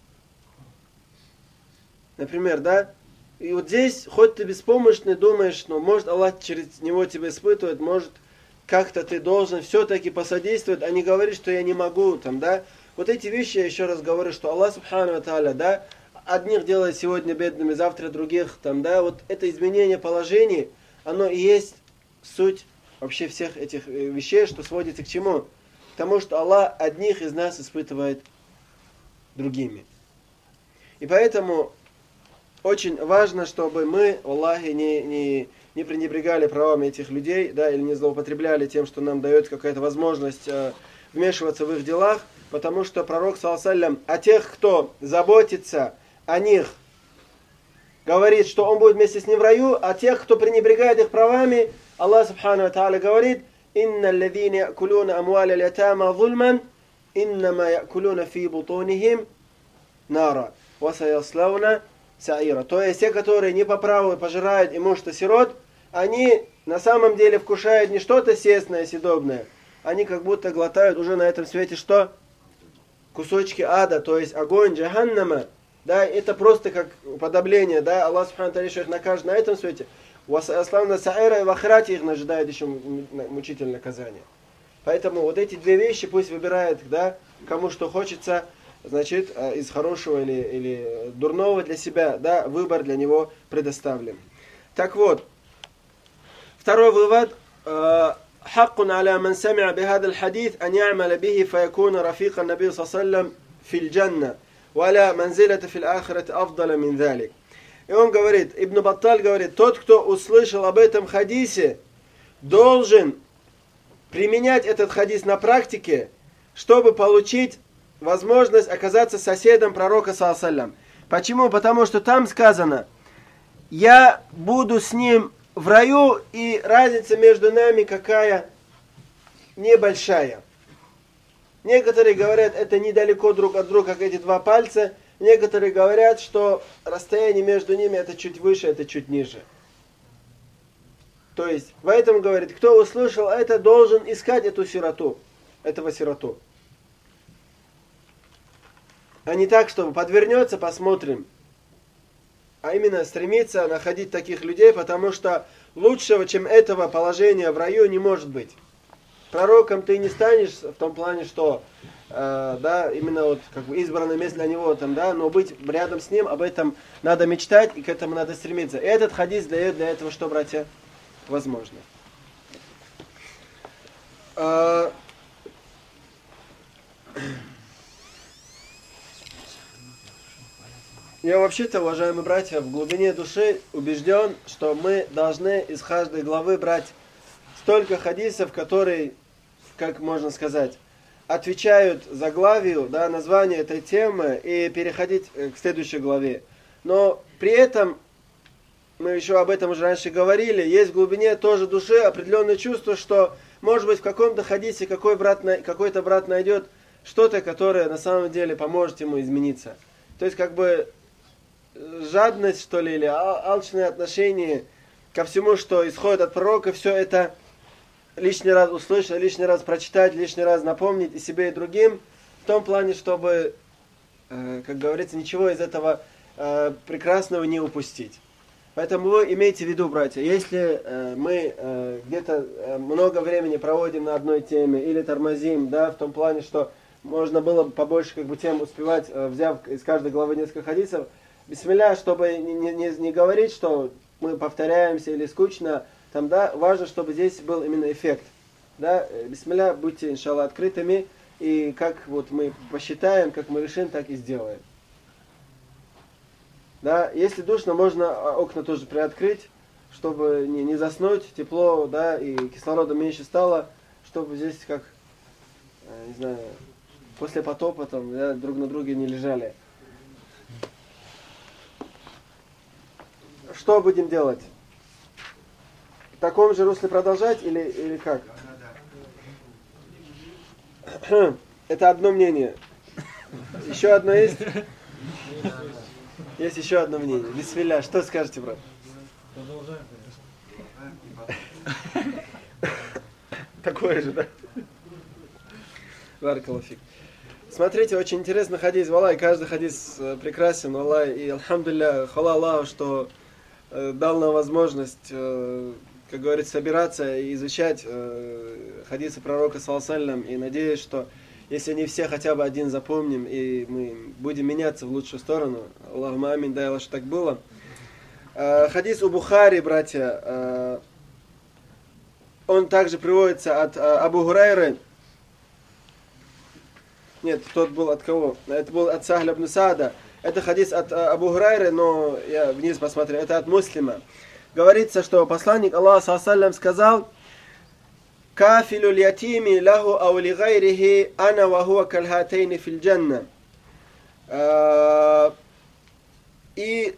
Например, да, и вот здесь, хоть ты беспомощный, думаешь, ну, может Аллах через него тебя испытывает, может как-то ты должен все-таки посодействовать, а не говорить, что я не могу, там, да. Вот эти вещи, я еще раз говорю, что Аллах Субхану ва Тааля, да, одних делает сегодня бедными, завтра других, там, да, вот это изменение положений, оно и есть суть вообще всех этих вещей, что сводится к чему? К тому, что Аллах одних из нас испытывает другими. И поэтому очень важно, чтобы мы, Аллахи, не пренебрегали правами этих людей, да, или не злоупотребляли тем, что нам дает какая-то возможность вмешиваться в их делах, потому что пророк, саллаллаху алейхи ва саллям, о тех, кто заботится о них, говорит, что он будет вместе с ним в раю, а тех, кто пренебрегает их правами, Аллах Субхану ва Тааля говорит: «Инна аллазина якулуна амваля аль-ятама зульман, иннама якулуна фи бутунихим нара, ва саяслауна саира». То есть те, которые не по праву пожирают имущество сирот, они на самом деле вкушают не что-то сесное, съедобное, они как будто глотают уже на этом свете что? Кусочки ада, то есть огонь джаханнама. Да, это просто как уподобление, да, Аллах Субхану ва Тааля их накажет на этом свете. Ваславна саира, и в ахирате их ожидает еще мучительное наказание. Поэтому вот эти две вещи пусть выбирает, да, кому что хочется, значит, из хорошего или дурного для себя, да, выбор для него предоставлен. Так вот, второй вывод. حق على من سمع بهذا الحديث أن يعمل به فيكون رفيق النبي صلى الله عليه وسلم في الجنة ولا منزلة في الآخرة أفضل من ذلك. И он говорит, Ибн Батталь говорит, тот, кто услышал об этом хадисе, должен применять этот хадис на практике, чтобы получить возможность оказаться соседом пророка, саллаллаху алейхи ва саллям. Почему? Потому что там сказано: я буду с ним в раю, и разница между нами какая? Небольшая. Некоторые говорят, это недалеко друг от друга, как эти два пальца. Некоторые говорят, что расстояние между ними это чуть выше, это чуть ниже. То есть, поэтому говорит, кто услышал это, должен искать эту сироту, этого сироту. А не так, чтобы подвернется, посмотрим. А именно стремиться находить таких людей, потому что лучшего, чем этого положения в раю, не может быть. Пророком ты не станешь в том плане, что да, именно вот как бы избранное место для него там, да, но быть рядом с ним, об этом надо мечтать и к этому надо стремиться. И этот хадис дает для этого, что, братья, возможно. Я вообще-то, уважаемые братья, в глубине души убежден, что мы должны из каждой главы брать столько хадисов, которые, как можно сказать, отвечают заглавию, да, названию этой темы и переходить к следующей главе. Но при этом, мы еще об этом уже раньше говорили, есть в глубине тоже души определенное чувство, что, может быть, в каком-то хадисе какой-то брат найдет что-то, которое на самом деле поможет ему измениться. То есть, как бы, жадность, что ли, или алчное отношение ко всему, что исходит от пророка, все это лишний раз услышать, лишний раз прочитать, лишний раз напомнить и себе, и другим, в том плане, чтобы, как говорится, ничего из этого прекрасного не упустить. Поэтому вы имейте в виду, братья, если мы где-то много времени проводим на одной теме или тормозим, да, в том плане, что можно было бы побольше как бы тем успевать, взяв из каждой главы несколько хадисов, бисмилля, чтобы не говорить, что мы повторяемся или скучно, там, да, важно, чтобы здесь был именно эффект. Да, бисмилля, будьте, иншаллах, открытыми. И как вот мы посчитаем, как мы решим, так и сделаем. Да, если душно, можно окна тоже приоткрыть, чтобы не заснуть, тепло, да, и кислорода меньше стало, чтобы здесь как, не знаю, после потопа там, да, друг на друге не лежали. Что будем делать? В таком же русле продолжать или как? Это одно мнение. Еще одно есть? Есть еще одно мнение. Бисмилля, что скажете, брат? Продолжаем, конечно. Такое же, да? Баракаллаху фик. Смотрите, очень интересно хадис. Валлай, каждый хадис прекрасен, валлай. И альхамдулилля, хвала Аллаху, что дал нам возможность, как говорится, собираться и изучать хадисы пророка саллаллаху алейхи ва саллям. И надеюсь, что если не все, хотя бы один запомним, и мы будем меняться в лучшую сторону. Аллахумма амин, дай Аллах, что так было. Хадис у Бухари, братья, он также приводится от Абу Гурайры. Нет, тот был от кого? Это был от Сахля ибн Саада. Это хадис от Абу Гурайры, но я вниз посмотрел, это от Муслима. Говорится, что посланник Аллаха саллаллаху алейхи ва саллям сказал: «Кафилу лятими лаху ау ли гайрихи ана ва хуа кальхатейни фил джанна». И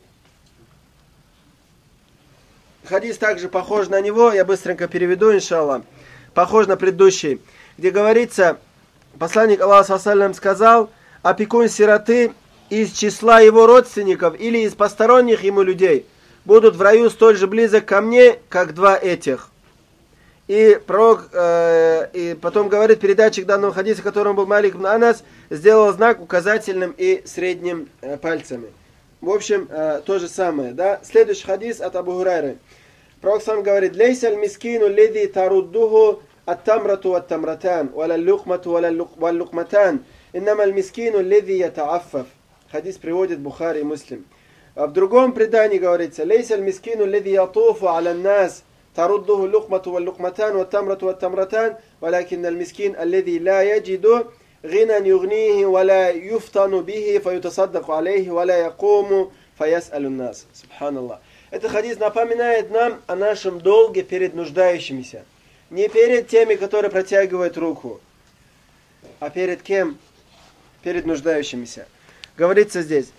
хадис также похож на него, я быстренько переведу, иншаллах, похож на предыдущий, где говорится, посланник Аллаха саллаллаху алейхи ва саллям сказал: опекун сироты из числа его родственников или из посторонних ему людей будут в раю столь же близок ко мне, как два этих. И пророк, и потом говорит, передатчик данного хадиса, которым был Малик ибн Анас, сделал знак указательным и средним пальцами. В общем, то же самое. Да? Следующий хадис от Абу Гурайры. Пророк сам говорит: «Лейса аль-мискину леди таруддуху ат-тамрату ат-тамратан, валя люхмату валя люхматан, иннама аль-мискину леди ятааффаф». Хадис приводит Бухари и Муслим. А в другом предании говорится: «Лейса аль-мискину леди ятуфу аля нас, таруддуху люхмату валя люхматан, ват-тамрату ват-тамратан, валякин аль-мискин алледи ла яджиду غنى يغنيه ولا يفتن به فيتصدق عليه ولا يقوم فيسأل الناس». Субханаллах. Этот хадис напоминает нам о нашем долге перед нуждающимися. Не перед теми, которые протягивают руку, а перед кем? Перед нуждающимися. Говорится здесь: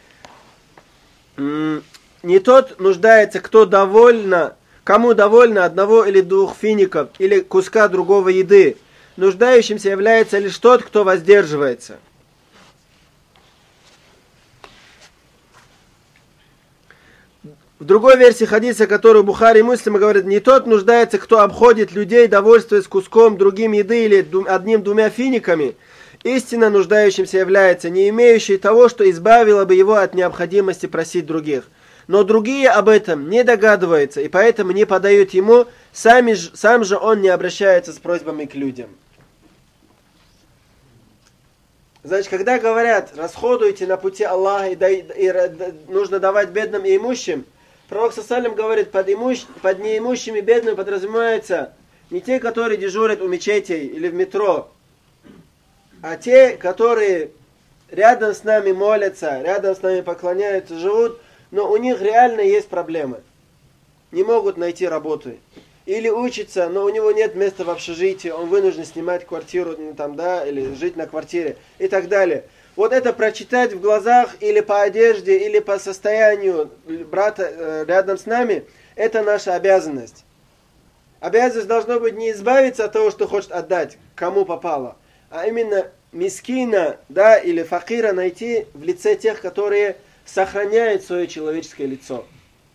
не тот нуждается, кому довольно одного или двух фиников, или куска другого еды. Нуждающимся является лишь тот, кто воздерживается. В другой версии хадиса, которую Бухари и Муслим говорят: не тот нуждается, кто обходит людей, довольствуясь куском другим еды или одним-двумя финиками. Истинно нуждающимся является не имеющий того, что избавило бы его от необходимости просить других. Но другие об этом не догадываются, и поэтому не подают ему, сам же он не обращается с просьбами к людям. Значит, когда говорят, расходуйте на пути Аллаха и нужно давать бедным и имущим, пророк саллаллаху алейхи ва саллям говорит, под неимущими бедными подразумеваются не те, которые дежурят у мечетей или в метро, а те, которые рядом с нами молятся, рядом с нами поклоняются, живут, но у них реально есть проблемы. Не могут найти работу. Или учится, но у него нет места в общежитии, он вынужден снимать квартиру там, да, или жить на квартире и так далее. Вот это прочитать в глазах или по одежде, или по состоянию брата рядом с нами, это наша обязанность. Обязанность должна быть не избавиться от того, что хочет отдать, кому попало, а именно мискина, да, или факира найти в лице тех, которые сохраняют свое человеческое лицо.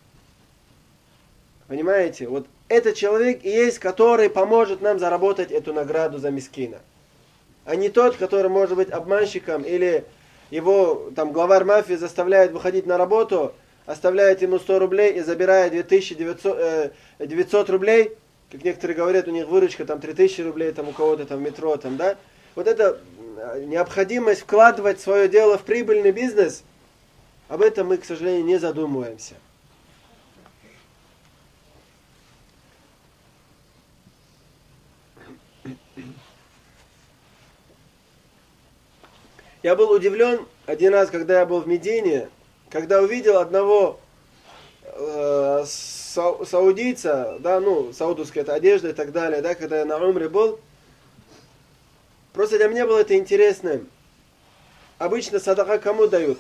Понимаете? Вот этот человек и есть, который поможет нам заработать эту награду за мискина. А не тот, который может быть обманщиком, или его там главарь мафии заставляет выходить на работу, оставляет ему 100 рублей и забирает 2900 рублей. Как некоторые говорят, у них выручка там 3000 рублей, там у кого-то там в метро, там, да. Вот это необходимость вкладывать свое дело в прибыльный бизнес, об этом мы, к сожалению, не задумываемся. Я был удивлен один раз, когда я был в Медине, когда увидел одного саудийца, да, ну, саудовская это одежда и так далее, да, когда я на умре был. Просто для меня было это интересно. Обычно садака кому дают?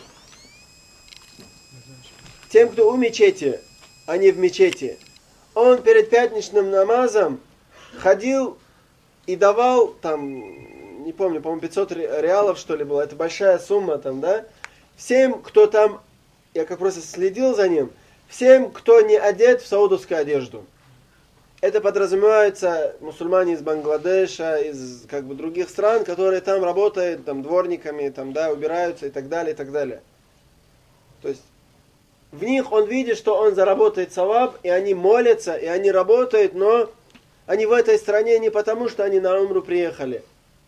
Тем, кто у мечети, а не в мечети. Он перед пятничным намазом ходил и давал, там, не помню, по-моему, 500 реалов, что ли, было. Это большая сумма там, да. Всем, кто там, я как просто следил за ним, всем, кто не одет в саудовскую одежду. Это подразумевается мусульмане из Бангладеша, из как бы других стран, которые там работают, там, дворниками, там, да, убираются и так далее, и так далее. То есть в них он видит, что он заработает саваб, и они молятся, и они работают, но они в этой стране не потому, что они на умру приехали.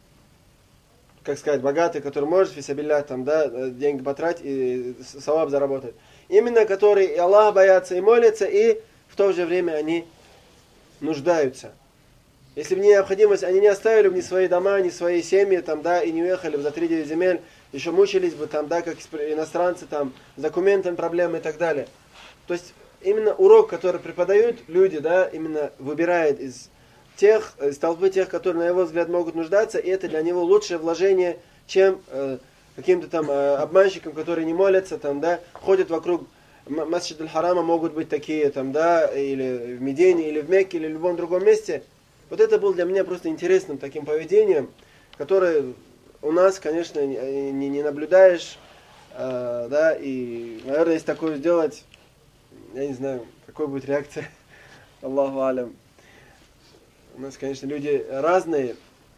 Как сказать, богатые, которые может фисабилля, там, да, деньги потратить и саваб заработать. Именно которые и Аллаха боятся, и молятся, и в то же время они нуждаются. Если бы не необходимость, они не оставили бы ни свои дома, ни свои семьи, там, да, и не уехали бы за 3-9 земель, еще мучились бы там, да, как иностранцы, там, с документами проблемы и так далее. То есть, именно урок, который преподают люди, да, именно выбирает из толпы тех, которые, на его взгляд, могут нуждаться, и это для него лучшее вложение, чем каким-то там обманщикам, которые не молятся, там, да, ходят вокруг Масджид аль-Харама, могут быть такие, там, да, или в Медине, или в Мекке, или в любом другом месте. Вот это было для меня просто интересным таким поведением, которое у нас, конечно, не наблюдаешь, да, и, наверное, если такое сделать, я не знаю, какой будет реакция, Аллаху алям. У нас, конечно, люди разные.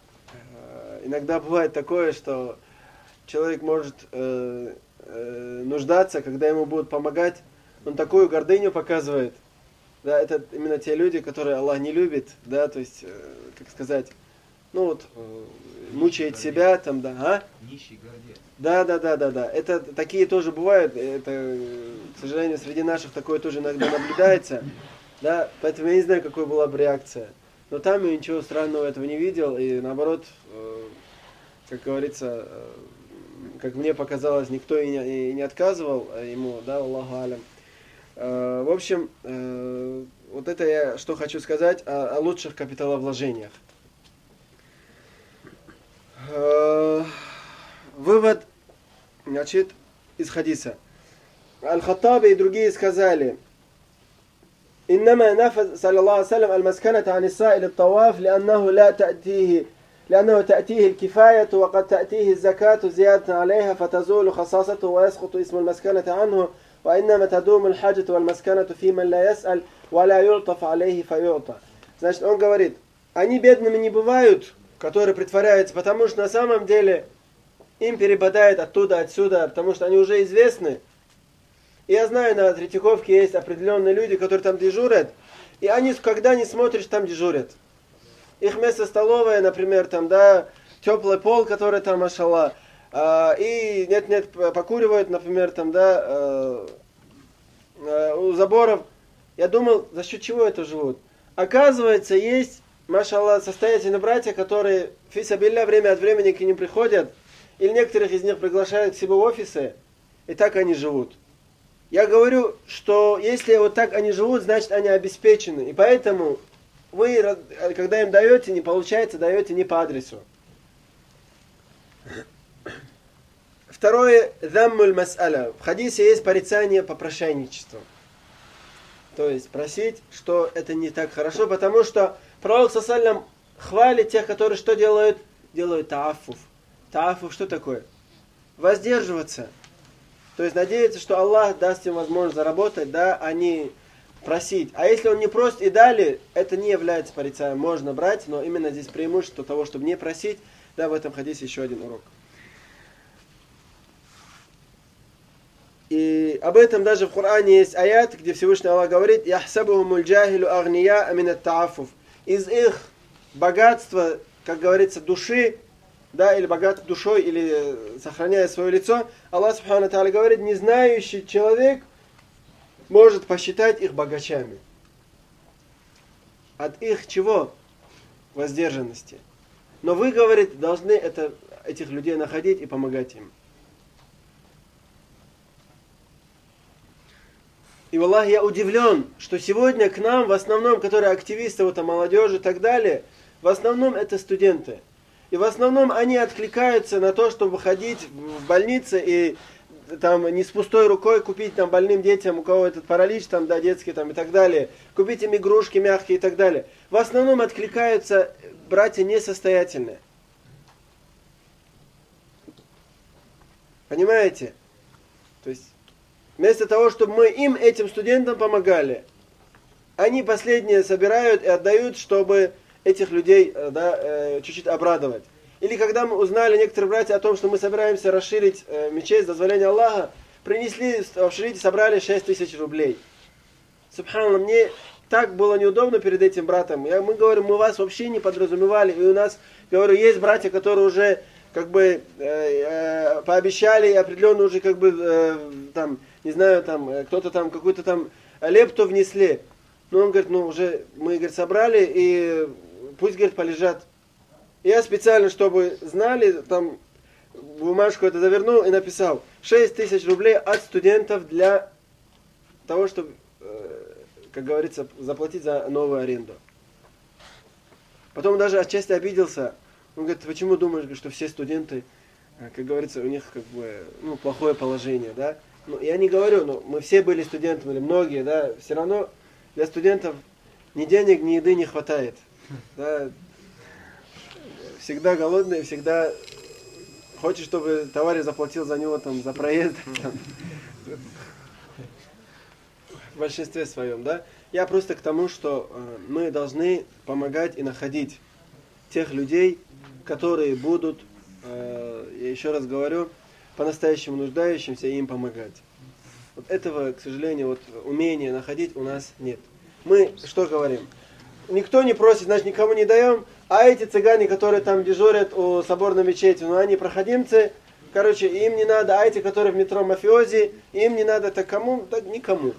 Иногда бывает такое, что человек может нуждаться, когда ему будут помогать, он такую гордыню показывает. Да, это именно те люди, которые Аллах не любит, да, то есть, как сказать, ну вот, мучает себя, там, да, а? Нищий гордец. Да. Это такие тоже бывают, это, к сожалению, среди наших такое тоже иногда наблюдается, да, поэтому я не знаю, какой была бы реакция. Но там я ничего странного этого не видел, и наоборот, как говорится, как мне показалось, никто и не отказывал ему, да, Аллаху алям. В общем, вот это я что хочу сказать о лучших капиталовложениях. Вывод, значит, из хадиса. Аль-Хаттаби и другие сказали: إنما نفى صلى الله عليه وسلم المسكنة عن السائل الطواف لأنه تأتيه الكفاية وقد تأتيه الزكاة زيادة عليها فتزول خصاصته ويسقط اسم المسكنة عنه وإنما تدوم الحاجة والمسكنة في من لا يسأل ولا يلطف عليه فيعطى. Значит, он говорит, они бедными не бывают, которые притворяются, потому что на самом деле им перепадает оттуда, отсюда, потому что они уже известны. И я знаю, на Третьяковке есть определенные люди, которые там дежурят, и они, когда не смотришь, там дежурят. Их место столовая, например, там, да, теплый пол, который там, машалла, и нет, покуривают, например, там, да, у заборов. Я думал, за счет чего это живут? Оказывается, есть, машалла, состоятельные братья, которые фисабилля время от времени к ним приходят, или некоторых из них приглашают к себе в офисы, и так они живут. Я говорю, что если вот так они живут, значит они обеспечены. И поэтому вы, когда им даете, не получается, даете не по адресу. Второе, даммуль мас'аля. В хадисе есть порицание попрошайничеству. То есть просить, что это не так хорошо, потому что пророк саллаллаху хвалит тех, которые что делают? Делают тааффуф. Тааффуф что такое? Воздерживаться. То есть надеяться, что Аллах даст им возможность заработать, да, а не просить. А если он не просит и дали, это не является порицанием. Можно брать, но именно здесь преимущество того, чтобы не просить. Да, в этом хадисе еще один урок. И об этом даже в Коране есть аят, где Всевышний Аллах говорит: «Яхсабухумуль джахилу агния аминат тааффуф». Из их богатства, как говорится, души, да, или богат душой, или сохраняя свое лицо, Аллах Субхану Тааля говорит, не знающий человек может посчитать их богачами. От их чего? Воздержанности. Но вы, говорит, должны это этих людей находить и помогать им. И, валлах, я удивлен, что сегодня к нам, в основном, которые активисты, вот, молодежи и так далее, в основном это студенты. И в основном они откликаются на то, чтобы ходить в больницы и там не с пустой рукой купить там больным детям, у кого этот паралич, там, да, детский там, и так далее, купить им игрушки мягкие и так далее. В основном откликаются братья несостоятельные. Понимаете? То есть вместо того, чтобы мы им, этим студентам, помогали, они последние собирают и отдают, чтобы этих людей, да, чуть-чуть обрадовать. Или когда мы узнали, некоторые братья, о том, что мы собираемся расширить мечеть с дозволения Аллаха, принесли в общежитие, собрали 6 тысяч рублей. Субханаллах, мне так было неудобно перед этим братом. Мы говорим, мы вас вообще не подразумевали. И у нас, говорю, есть братья, которые уже как бы пообещали и определенно уже как бы там, не знаю, там кто-то там какую-то там лепту внесли. Но он говорит, ну уже мы, говорит, собрали и пусть, говорит, полежат. Я специально, чтобы знали, там бумажку это завернул и написал 6 тысяч рублей от студентов для того, чтобы, как говорится, заплатить за новую аренду. Потом даже отчасти обиделся. Он говорит, почему думаешь, что все студенты, как говорится, у них как бы, ну, плохое положение, да? Ну, я не говорю, но мы все были студентами, или многие, да, все равно для студентов ни денег, ни еды не хватает. Да? Всегда голодный, всегда хочет, чтобы товарищ заплатил за него там, за проезд. Там. В большинстве своем, да? Я просто к тому, что мы должны помогать и находить тех людей, которые будут, я еще раз говорю, по-настоящему нуждающимся и им помогать. Вот этого, к сожалению, вот умения находить у нас нет. Мы что говорим? Никто не просит, значит, никому не даем, а эти цыгане, которые там дежурят у соборной мечети, ну они проходимцы, короче, им не надо, а эти, которые в метро мафиози, им не надо, так кому? Так никому.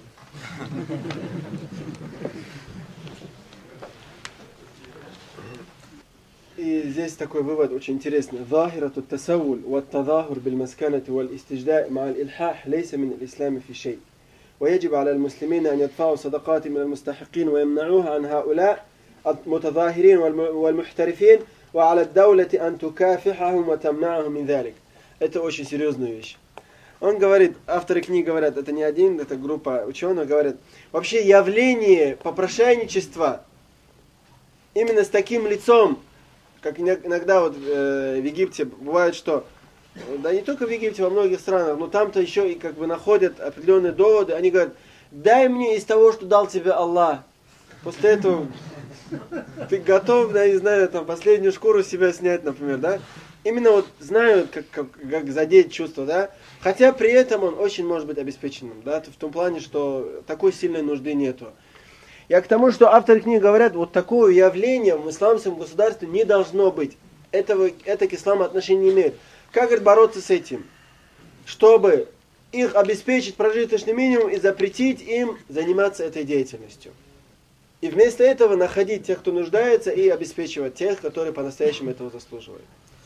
И здесь такой вывод очень интересный. ظاهرة التسول والتظاهر بالمسكنة والاستجداء مع الإلحاح ليس من الإسلام في شيء. ويجب على المسلمين أن يدفعوا صدقات من المستحقين ويمنعوها عن هؤلاء المتظاهرين والمحترفين وعلى الدولة أن تكافحهم وتمنعهم من ذلك. Это очень серьезная вещь. Он говорит, авторы книг говорят, это не один, это группа ученых, говорят, вообще явление попрошайничества именно с таким лицом, как иногда вот в Египте бывает, что, да не только в Египте, во многих странах, но там-то еще и как бы находят определенные доводы, они говорят, дай мне из того, что дал тебе Аллах. После этого ты готов, да, не знаю, там последнюю шкуру с себя снять, например, да? Именно вот знают, как задеть чувство, да? Хотя при этом он очень может быть обеспеченным, да? В том плане, что такой сильной нужды нету. Я к тому, что авторы книг говорят, вот такое явление в исламском государстве не должно быть. Это к исламу отношения не имеет. Как, говорит, бороться с этим? Чтобы их обеспечить прожиточный минимум и запретить им заниматься этой деятельностью. И вместо этого находить тех, кто нуждается, и обеспечивать тех, которые по-настоящему этого заслуживают.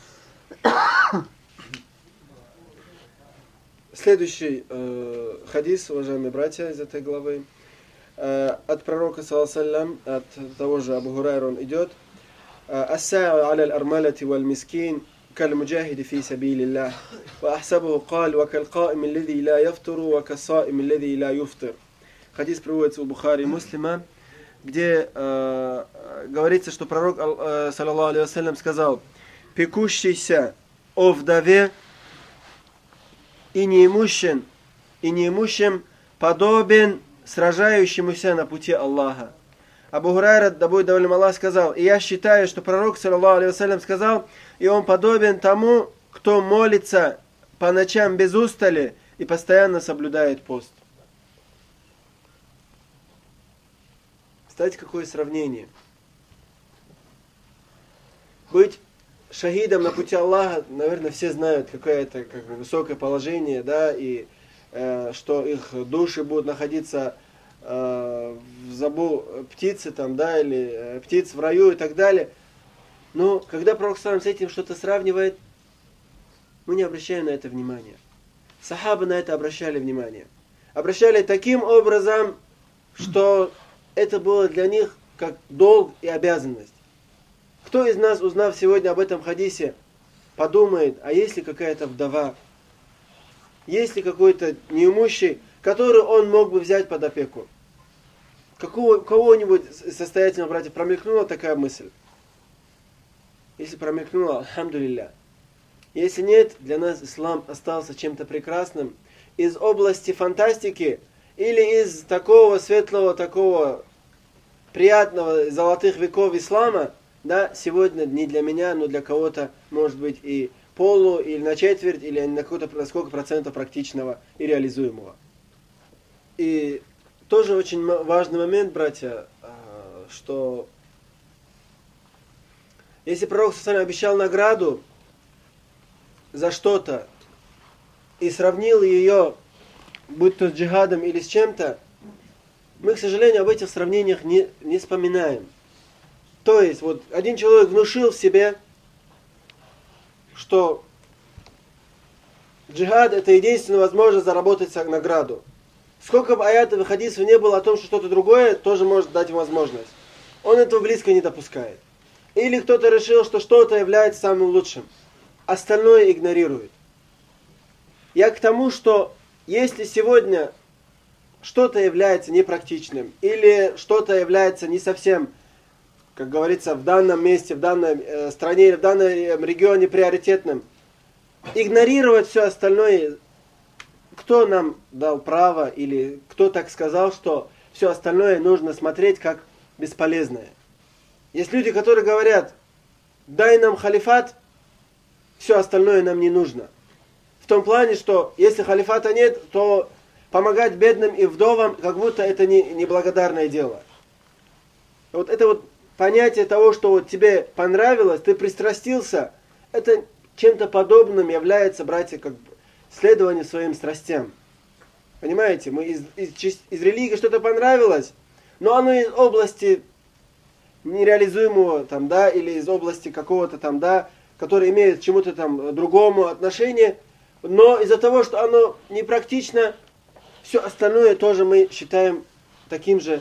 Следующий хадис, уважаемые братья, из этой главы. От пророка, саллаллаху, от того же Абу Хурайра он идет. «Ас-са'у аля аль-армалати валь-мискин каль-муджахиди фи сабилиллах, ва ахсабуху каль ва каль-каим алладhi ла яфтуру ва кас-саим алладhi ла юфтир». Хадис приводится у Бухари и Муслима, где говорится, что пророк, саллаллаху алейхи вассалям, сказал: «Пекущийся о вдове и неимущим подобен сражающемуся на пути Аллаха». Абу Хурайра, да будет доволен Аллах, сказал: «И я считаю, что пророк, саллаллаху алейхи вассалям, сказал, и он подобен тому, кто молится по ночам без устали и постоянно соблюдает пост». Кстати, какое сравнение. Быть шахидом на пути Аллаха, наверное, все знают, какое это как бы высокое положение, да, и что их души будут находиться в забу птицы там, да, или птиц в раю и так далее. Но когда пророк с этим что-то сравнивает, Мы не обращаем на это внимания. Сахабы на это обращали внимание. Обращали таким образом, что это было для них как долг и обязанность. Кто из нас, узнав сегодня об этом хадисе, подумает, а есть ли какая-то вдова, есть ли какой-то неимущий, который он мог бы взять под опеку? Кого-нибудь состоятельного братья промелькнула такая мысль? Если промелькнула, альхамдулилля. Если нет, для нас ислам остался чем-то прекрасным из области фантастики или из такого светлого, такого приятного золотых веков ислама, да, сегодня не для меня, но для кого-то, может быть, и полу, или на четверть, или на сколько процентов практичного и реализуемого. И тоже очень важный момент, братья, что если пророк ﷺ обещал награду за что-то и сравнил ее, будь то с джихадом или с чем-то, мы, к сожалению, об этих сравнениях не вспоминаем. То есть, вот один человек внушил в себе, что джихад это единственная возможность заработать награду. Сколько бы аятов и хадисов не было о том, что что-то другое тоже может дать ему возможность. Он этого близко не допускает. Или кто-то решил, что что-то является самым лучшим. Остальное игнорирует. Я к тому, что если сегодня что-то является непрактичным, или что-то является не совсем, как говорится, в данном месте, в данной стране или в данном регионе приоритетным, игнорировать все остальное, кто нам дал право, или кто так сказал, что все остальное нужно смотреть как бесполезное. Есть люди, которые говорят, дай нам халифат, все остальное нам не нужно. В том плане, что если халифата нет, то помогать бедным и вдовам, как будто это не неблагодарное дело. Вот это вот понятие того, что вот тебе понравилось, ты пристрастился, это чем-то подобным является, братья, как следование своим страстям. Понимаете, мы из религии что-то понравилось, но оно из области нереализуемого там, да, или из области какого-то там, да, который имеет к чему-то там другому отношение, но из-за того, что оно непрактично, все остальное тоже мы считаем таким же,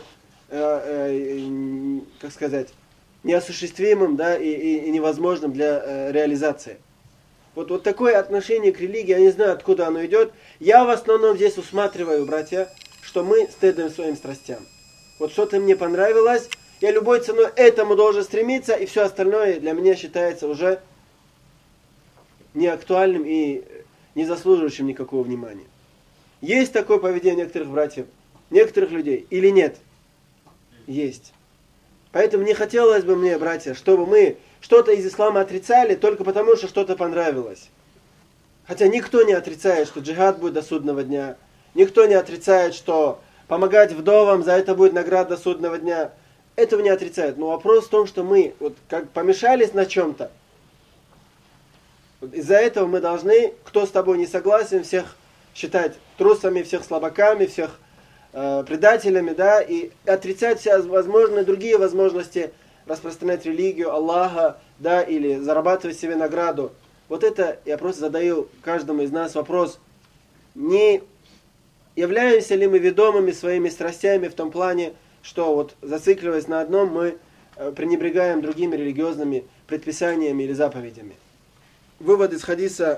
как сказать, неосуществимым, да, и невозможным для реализации. Вот такое отношение к религии, я не знаю, откуда оно идет. Я в основном здесь усматриваю, братья, что мы следуем своим страстям. Вот что-то мне понравилось, я любой ценой этому должен стремиться, и все остальное для меня считается уже неактуальным и не заслуживающим никакого внимания. Есть такое поведение некоторых братьев, некоторых людей, или нет? Есть. Поэтому не хотелось бы мне, братья, чтобы мы что-то из ислама отрицали только потому, что что-то понравилось. Хотя никто не отрицает, что джихад будет до судного дня. Никто не отрицает, что помогать вдовам, за это будет награда до судного дня. Этого не отрицают. Но вопрос в том, что мы вот как помешались на чем-то. Вот из-за этого мы должны, кто с тобой не согласен, всех считать трусами, всех слабаками, всех предателями, да, и отрицать все возможные другие возможности распространять религию Аллаха, да, или зарабатывать себе награду. Вот это я просто задаю каждому из нас вопрос, не являемся ли мы ведомыми своими страстями в том плане, что вот зацикливаясь на одном, мы пренебрегаем другими религиозными предписаниями или заповедями. Вывод из хадиса: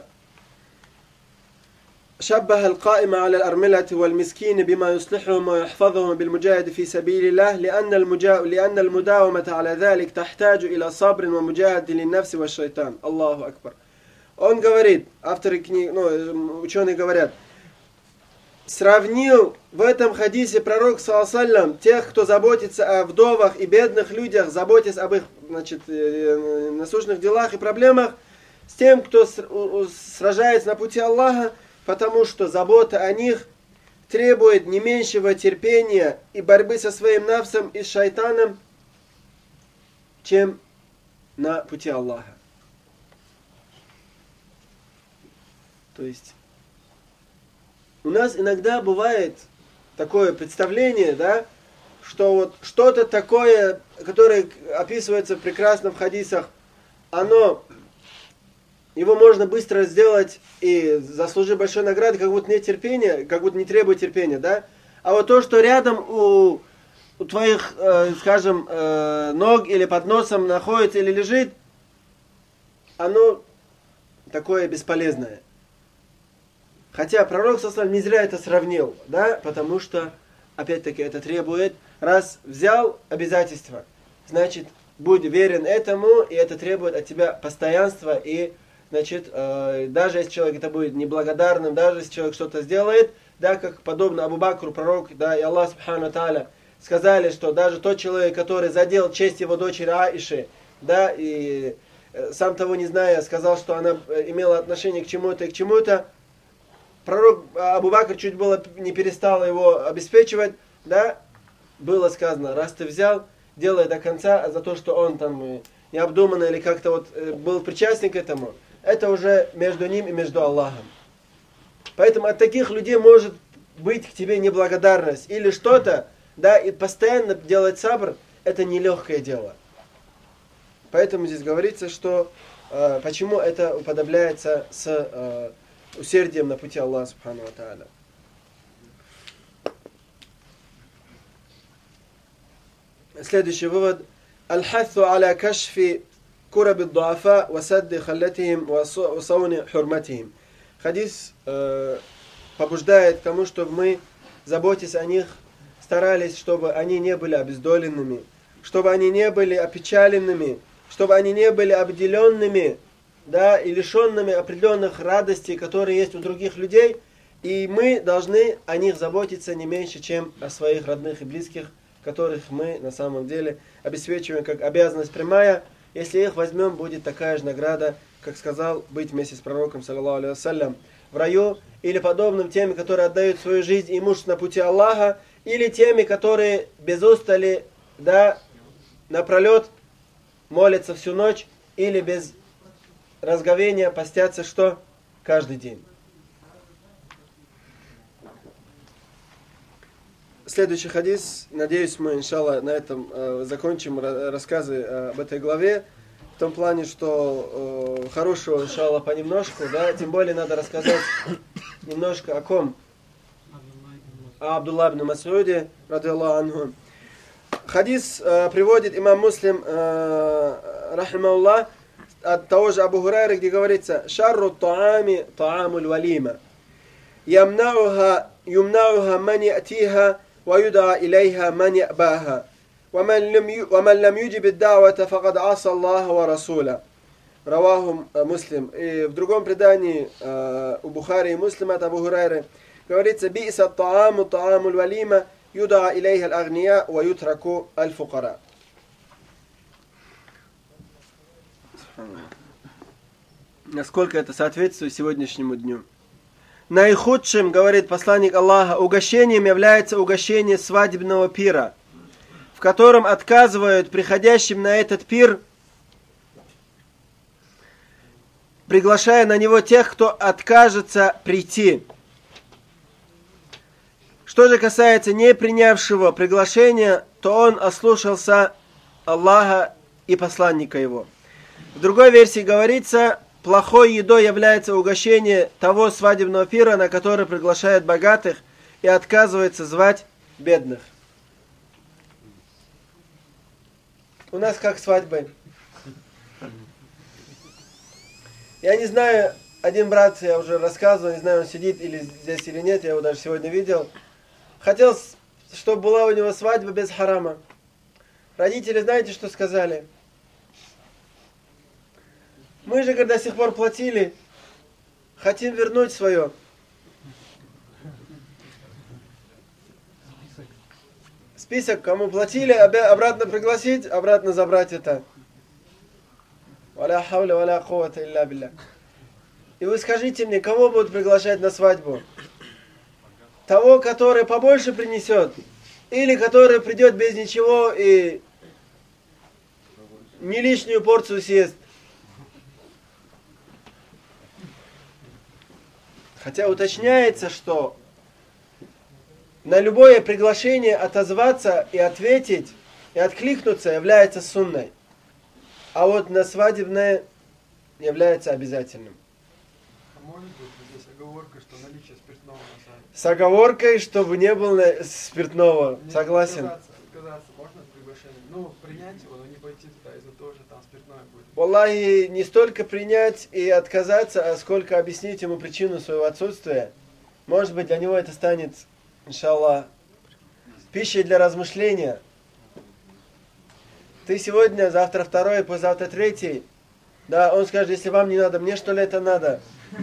شبه القائم على الأرملة والمسكين بما يصلحهم ويحفظهم بالمجاهد في سبيل الله لأن المداومة على ذلك تحتاج إلى صبر ومجاهدة للنفس والشيطان. الله أكبر. Он говорит, авторы книг, ученые говорят, сравнил в этом хадисе пророк ﷺ тех, кто заботится о вдовах и бедных людях, заботясь об их, насущных делах и проблемах, с тем, кто сражается на пути Аллаха, потому что забота о них требует не меньшего терпения и борьбы со своим нафсом и с шайтаном, чем на пути Аллаха. То есть у нас иногда бывает такое представление, да, что вот что-то такое, которое описывается прекрасно в хадисах, оно его можно быстро сделать и заслужить большой награды, как будто нет терпения, как будто не требует терпения, да? А вот то, что рядом у твоих, скажем, ног или под носом находится или лежит, оно такое бесполезное. Хотя пророк ﷺ не зря это сравнил, да? Потому что, опять-таки, это требует, раз взял обязательство, значит, будь верен этому, и это требует от тебя постоянства, и, значит, даже если человек это будет неблагодарным, даже если человек что-то сделает, да, как подобно Абу Бакру, пророк, да, и Аллах Субхану Тааля, сказали, что даже тот человек, который задел честь его дочери Аиши, да, и сам того не зная, сказал, что она имела отношение к чему-то и к чему-то, пророк Абу Бакр чуть было не перестал его обеспечивать, да, было сказано, раз ты взял, делай до конца, а за то, что он там необдуманно или как-то вот был причастен к этому, это уже между ним и между Аллахом. Поэтому от таких людей может быть к тебе неблагодарность или что-то, да, и постоянно делать сабр, это нелегкое дело. Поэтому здесь говорится, что почему это уподобляется с усердием на пути Аллаха Субхану ва Тааля. Следующий вывод. Аль-хатту аля кашфи кураби ад-дуафа ва садди халлатихим ва сауни хурматихим. Хадис побуждает к тому, чтобы мы, заботясь о них, старались, чтобы они не были обездоленными, чтобы они не были опечаленными, чтобы они не были обделенными, да, и лишенными определенных радостей, которые есть у других людей. И мы должны о них заботиться не меньше, чем о своих родных и близких, которых мы на самом деле обеспечиваем как обязанность прямая. Если их возьмем, будет такая же награда, как сказал, быть вместе с пророком, саллаллаху алейхи вассалям, в раю, или подобным теми, которые отдают свою жизнь и имущество на пути Аллаха, или теми, которые без устали, да, напролет молятся всю ночь, или без разговения постятся что? Каждый день. Следующий хадис, надеюсь, мы, иншаллах, на этом закончим рассказы об этой главе, в том плане, что хорошего, иншаллах, понемножку, да, тем более надо рассказать немножко о ком? О Абдуллах ибн Мас'уде, ради Аллаху анху. Хадис приводит имам Муслим, рахимахуллах, от того же Абу Хурайры, где говорится: «Шарру таами таамуль валима, юмнауха ман ятиха, ва юдаа илейха ман ябаха, ва ман лам юджиб ад-да'вата факад аса Аллаха ва расуля». Раваху Муслим. И в другом предании у Бухари и Муслима от Абу Хурайры говорится: «Би'са тааму таамуль валима, юдаа илейха аль-агния, ва ютраку аль-фукара». Насколько это соответствует сегодняшнему дню. Наихудшим, говорит посланник Аллаха, угощением является угощение свадебного пира, в котором отказывают приходящим на этот пир, приглашая на него тех, кто откажется прийти. Что же касается не принявшего приглашения, то он ослушался Аллаха и посланника его. В другой версии говорится: плохой едой является угощение того свадебного пира, на который приглашают богатых и отказывается звать бедных. У нас как свадьбы? Я не знаю, один брат, я уже рассказывал, не знаю, он сидит или здесь или нет, я его даже сегодня видел. Хотел, чтобы была у него свадьба без харама. Родители, знаете, что сказали? Мы же, когда до сих пор платили, хотим вернуть свое. Список, кому платили, обратно пригласить, обратно забрать это. Валя хауля валя куввата илля билля. И вы скажите мне, кого будут приглашать на свадьбу? Того, который побольше принесет? Или который придет без ничего и не лишнюю порцию съест? Хотя уточняется, что на любое приглашение отозваться и ответить, и откликнуться является сунной. А вот на свадебное является обязательным. А может быть здесь оговорка, что наличие спиртного на свадьбе? С оговоркой, чтобы не было спиртного. Не Согласен. отказаться можно от приглашения? Ну, принять его, но не пойти туда из-за того, что там спиртное будет. Аллахи, не столько принять и отказаться, а сколько объяснить ему причину своего отсутствия. Может быть, для него это станет, иншаллах, пищей для размышления. Ты сегодня, завтра второй, послезавтра третий. Да, он скажет, если вам не надо, мне что ли это надо?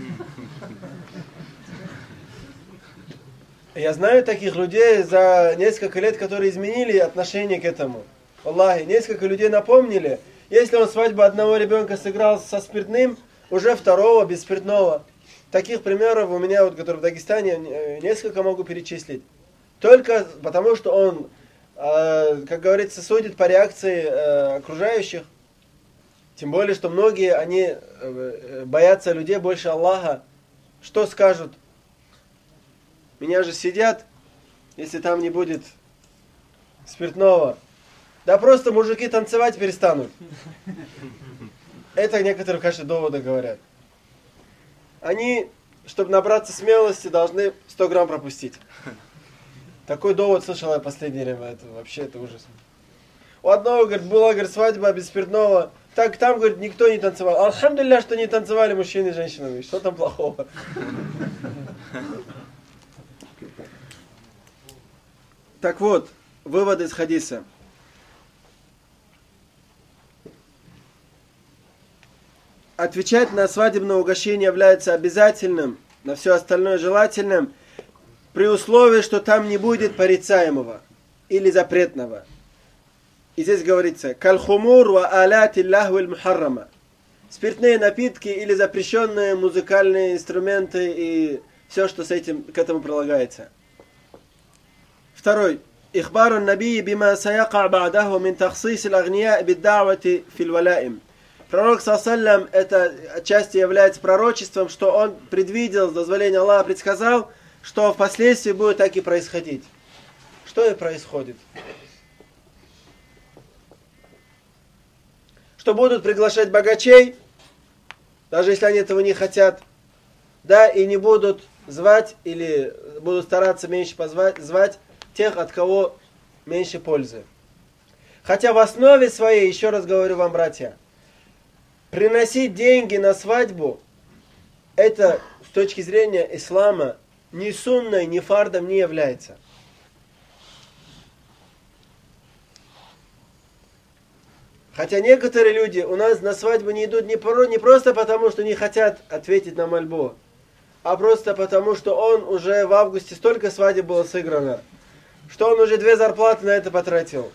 Я знаю таких людей за несколько лет, которые изменили отношение к этому. Аллахи, несколько людей напомнили, если он свадьбу одного ребенка сыграл со спиртным, уже второго без спиртного. Таких примеров у меня, вот, которые в Дагестане, несколько могу перечислить. Только потому, что он, как говорится, судит по реакции окружающих. Тем более, что многие, они боятся людей больше Аллаха. Что скажут? Меня же сидят, если там не будет спиртного. Да просто мужики танцевать перестанут. Это некоторые в качестве довода говорят. Они, чтобы набраться смелости, должны 100 грамм пропустить. Такой довод слышал я в последнее время. Это вообще это ужас. У одного, говорит, была, говорит, свадьба без спиртного. Так там, говорит, никто не танцевал. Альхамдулилля, что не танцевали мужчины и женщины. Что там плохого? Так вот, выводы из хадиса. Отвечать на свадебное угощение является обязательным, на все остальное желательным, при условии, что там не будет порицаемого или запретного. И здесь говорится, калхумур ва аляти лахвиль мухаррама. Спиртные напитки или запрещенные музыкальные инструменты и все, что с этим, к этому прилагается. Второй. Ихбару набии бима саяка ба'даху мин тахсис аль-агния биддавати фил валаим. Пророк ﷺ, это отчасти является пророчеством, что он предвидел, с дозволения Аллаха предсказал, что впоследствии будет так и происходить. Что и происходит? Что будут приглашать богачей, даже если они этого не хотят, да, и не будут звать, или будут стараться меньше звать тех, от кого меньше пользы. Хотя в основе своей, еще раз говорю вам, братья, приносить деньги на свадьбу, это с точки зрения ислама ни сунной, ни фардом не является. Хотя некоторые люди у нас на свадьбу не идут не просто потому, что не хотят ответить на мольбу, а просто потому, что он уже в августе столько свадеб было сыграно, что он уже 2 зарплаты на это потратил.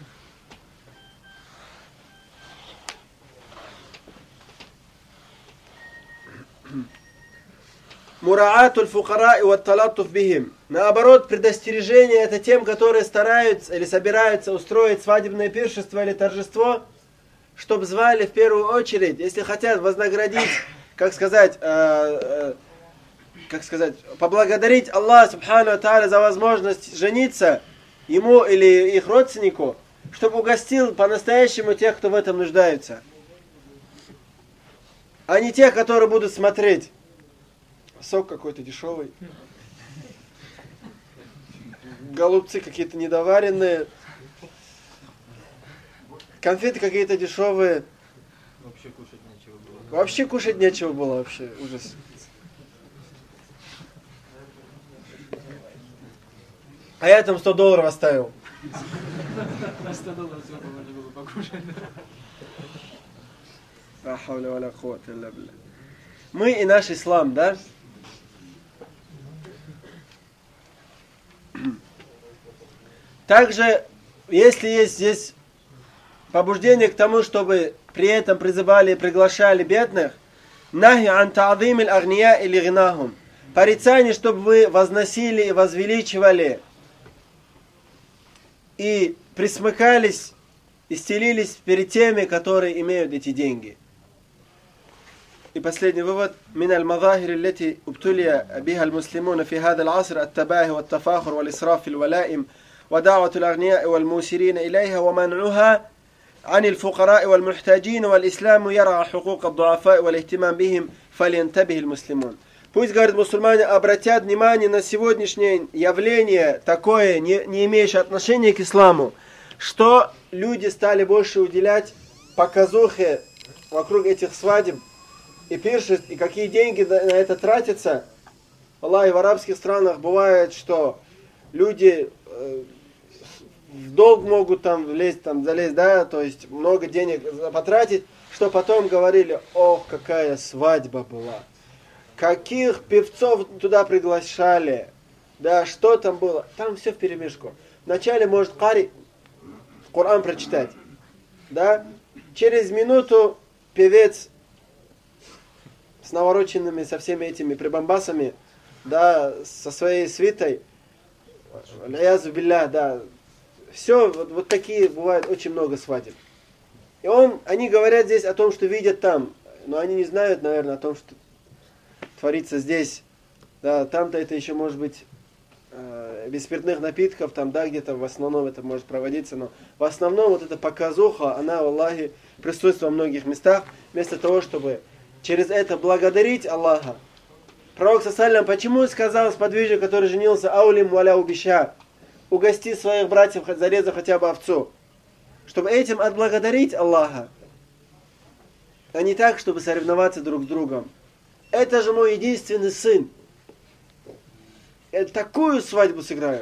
Мураатуль фукара и ватталаттуф бихим. Наоборот, предостережение это тем, которые стараются или собираются устроить свадебное пиршество или торжество, чтобы звали в первую очередь, если хотят вознаградить, поблагодарить Аллаха Субхану Тааля за возможность жениться ему или их родственнику, чтобы угостил по-настоящему тех, кто в этом нуждается. А не тех, которые будут смотреть. Сок какой-то дешевый. Голубцы какие-то недоваренные. Конфеты какие-то дешевые. Вообще кушать нечего было. Вообще ужас. А я там $100 оставил. На $100 все можно было покушать. Мы и наш ислам, да? Также, если есть здесь побуждение к тому, чтобы при этом призывали и приглашали бедных, нахи ан та'зим аль-агния или гинахум. Порицание, чтобы вы возносили и возвеличивали и присмыкались и стелились перед теми, которые имеют эти деньги. И последний вывод. من المظاهر التي ابتلي بها المسلمون في هذا العصر التباهي والتفاخر والإسراف في الولائم ودعوة الأغنياء والموسرين إليها ومنعها عن الفقراء والمحتاجين والإسلام يرعى حقوق الضعفاء والاهتمام بهم فلينتبه المسلمون. Пусть, говорит, мусульмане обратят внимание на сегодняшнее явление, такое, не имеющее отношения к исламу, что люди стали больше уделять показухе вокруг этих свадеб и пиршеств, и какие деньги на это тратятся. Аллах, в арабских странах бывает, что люди в долг могут там влезть, там залезть, да, то есть много денег потратить, что потом говорили: ох, какая свадьба была, каких певцов туда приглашали, да, что там было, там все вперемешку. Вначале может кари Коран прочитать, да, через минуту певец с навороченными, со всеми этими прибамбасами, да, со своей свитой, ля-язу билля, да, все, вот такие бывают очень много свадеб. И они говорят здесь о том, что видят там, но они не знают, наверное, о том, что творится здесь. Да, там-то это еще может быть без спиртных напитков, там, да, где-то в основном это может проводиться, но в основном вот эта показуха, она, Аллахе, присутствует во многих местах, вместо того, чтобы через это благодарить Аллаха. Пророк ﷺ почему сказал сподвижнику, который женился: аулим валя убиша, угости своих братьев, зарезав хотя бы овцу, чтобы этим отблагодарить Аллаха, а не так, чтобы соревноваться друг с другом. Это же мой единственный сын. Я такую свадьбу сыграю.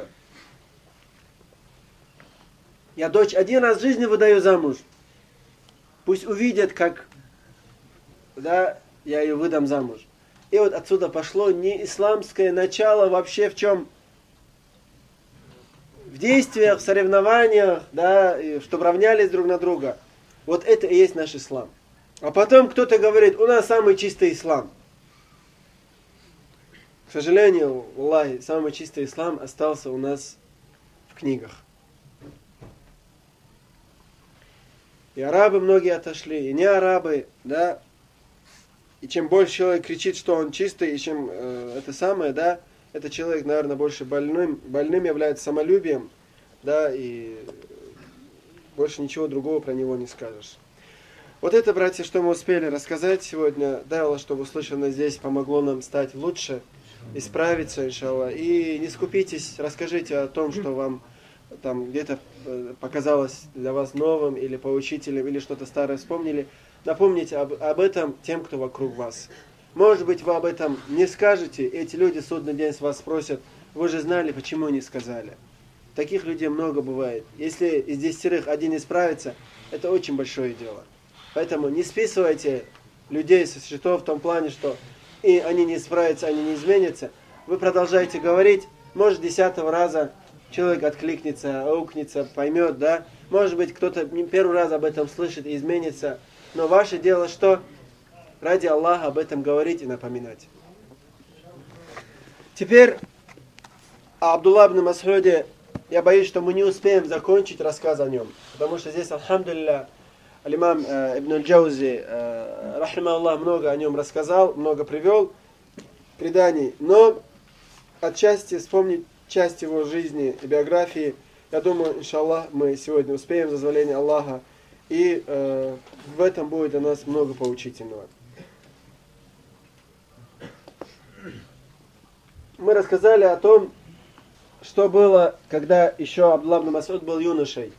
Я дочь один раз в жизни выдаю замуж. Пусть увидят, как, да, я ее выдам замуж. И вот отсюда пошло не исламское начало вообще в чем? В действиях, в соревнованиях, да, чтобы равнялись друг на друга. Вот это и есть наш ислам. А потом кто-то говорит: у нас самый чистый ислам. К сожалению, Аллахи, самый чистый ислам остался у нас в книгах. И арабы многие отошли, и не арабы, да. И чем больше человек кричит, что он чистый, и чем это самое, да, этот человек, наверное, больше больным является самолюбием, да, и больше ничего другого про него не скажешь. Вот это, братья, что мы успели рассказать сегодня. Дай Аллах, чтобы услышанное здесь помогло нам стать лучше, исправиться, иншаллах. И не скупитесь, расскажите о том, что вам там где-то показалось для вас новым, или поучительным, или что-то старое вспомнили. Напомните об этом тем, кто вокруг вас. Может быть, вы об этом не скажете, и эти люди в судный день с вас спросят: вы же знали, почему не сказали. Таких людей много бывает. Если из 10 один исправится, это очень большое дело. Поэтому не списывайте людей со счетов в том плане, что и они не исправятся, они не изменятся. Вы продолжаете говорить, может, 10-го раза человек откликнется, аукнется, поймет, да. Может быть, кто-то не первый раз об этом слышит и изменится. Но ваше дело что? Ради Аллаха об этом говорить и напоминать. Теперь о Абдулла ибн Мас'уде. Я боюсь, что мы не успеем закончить рассказ о нем. Потому что здесь, альхамдулилля, алимам ибн аль-Джаузи, рахимахуллах, много о нем рассказал, много привел преданий. Но отчасти вспомнить часть его жизни и биографии, я думаю, иншаллах, мы сегодня успеем, за позволение Аллаха. И в этом будет для нас много поучительного. Мы рассказали о том, что было, когда еще Абдулла ибн Мас'уд был юношей.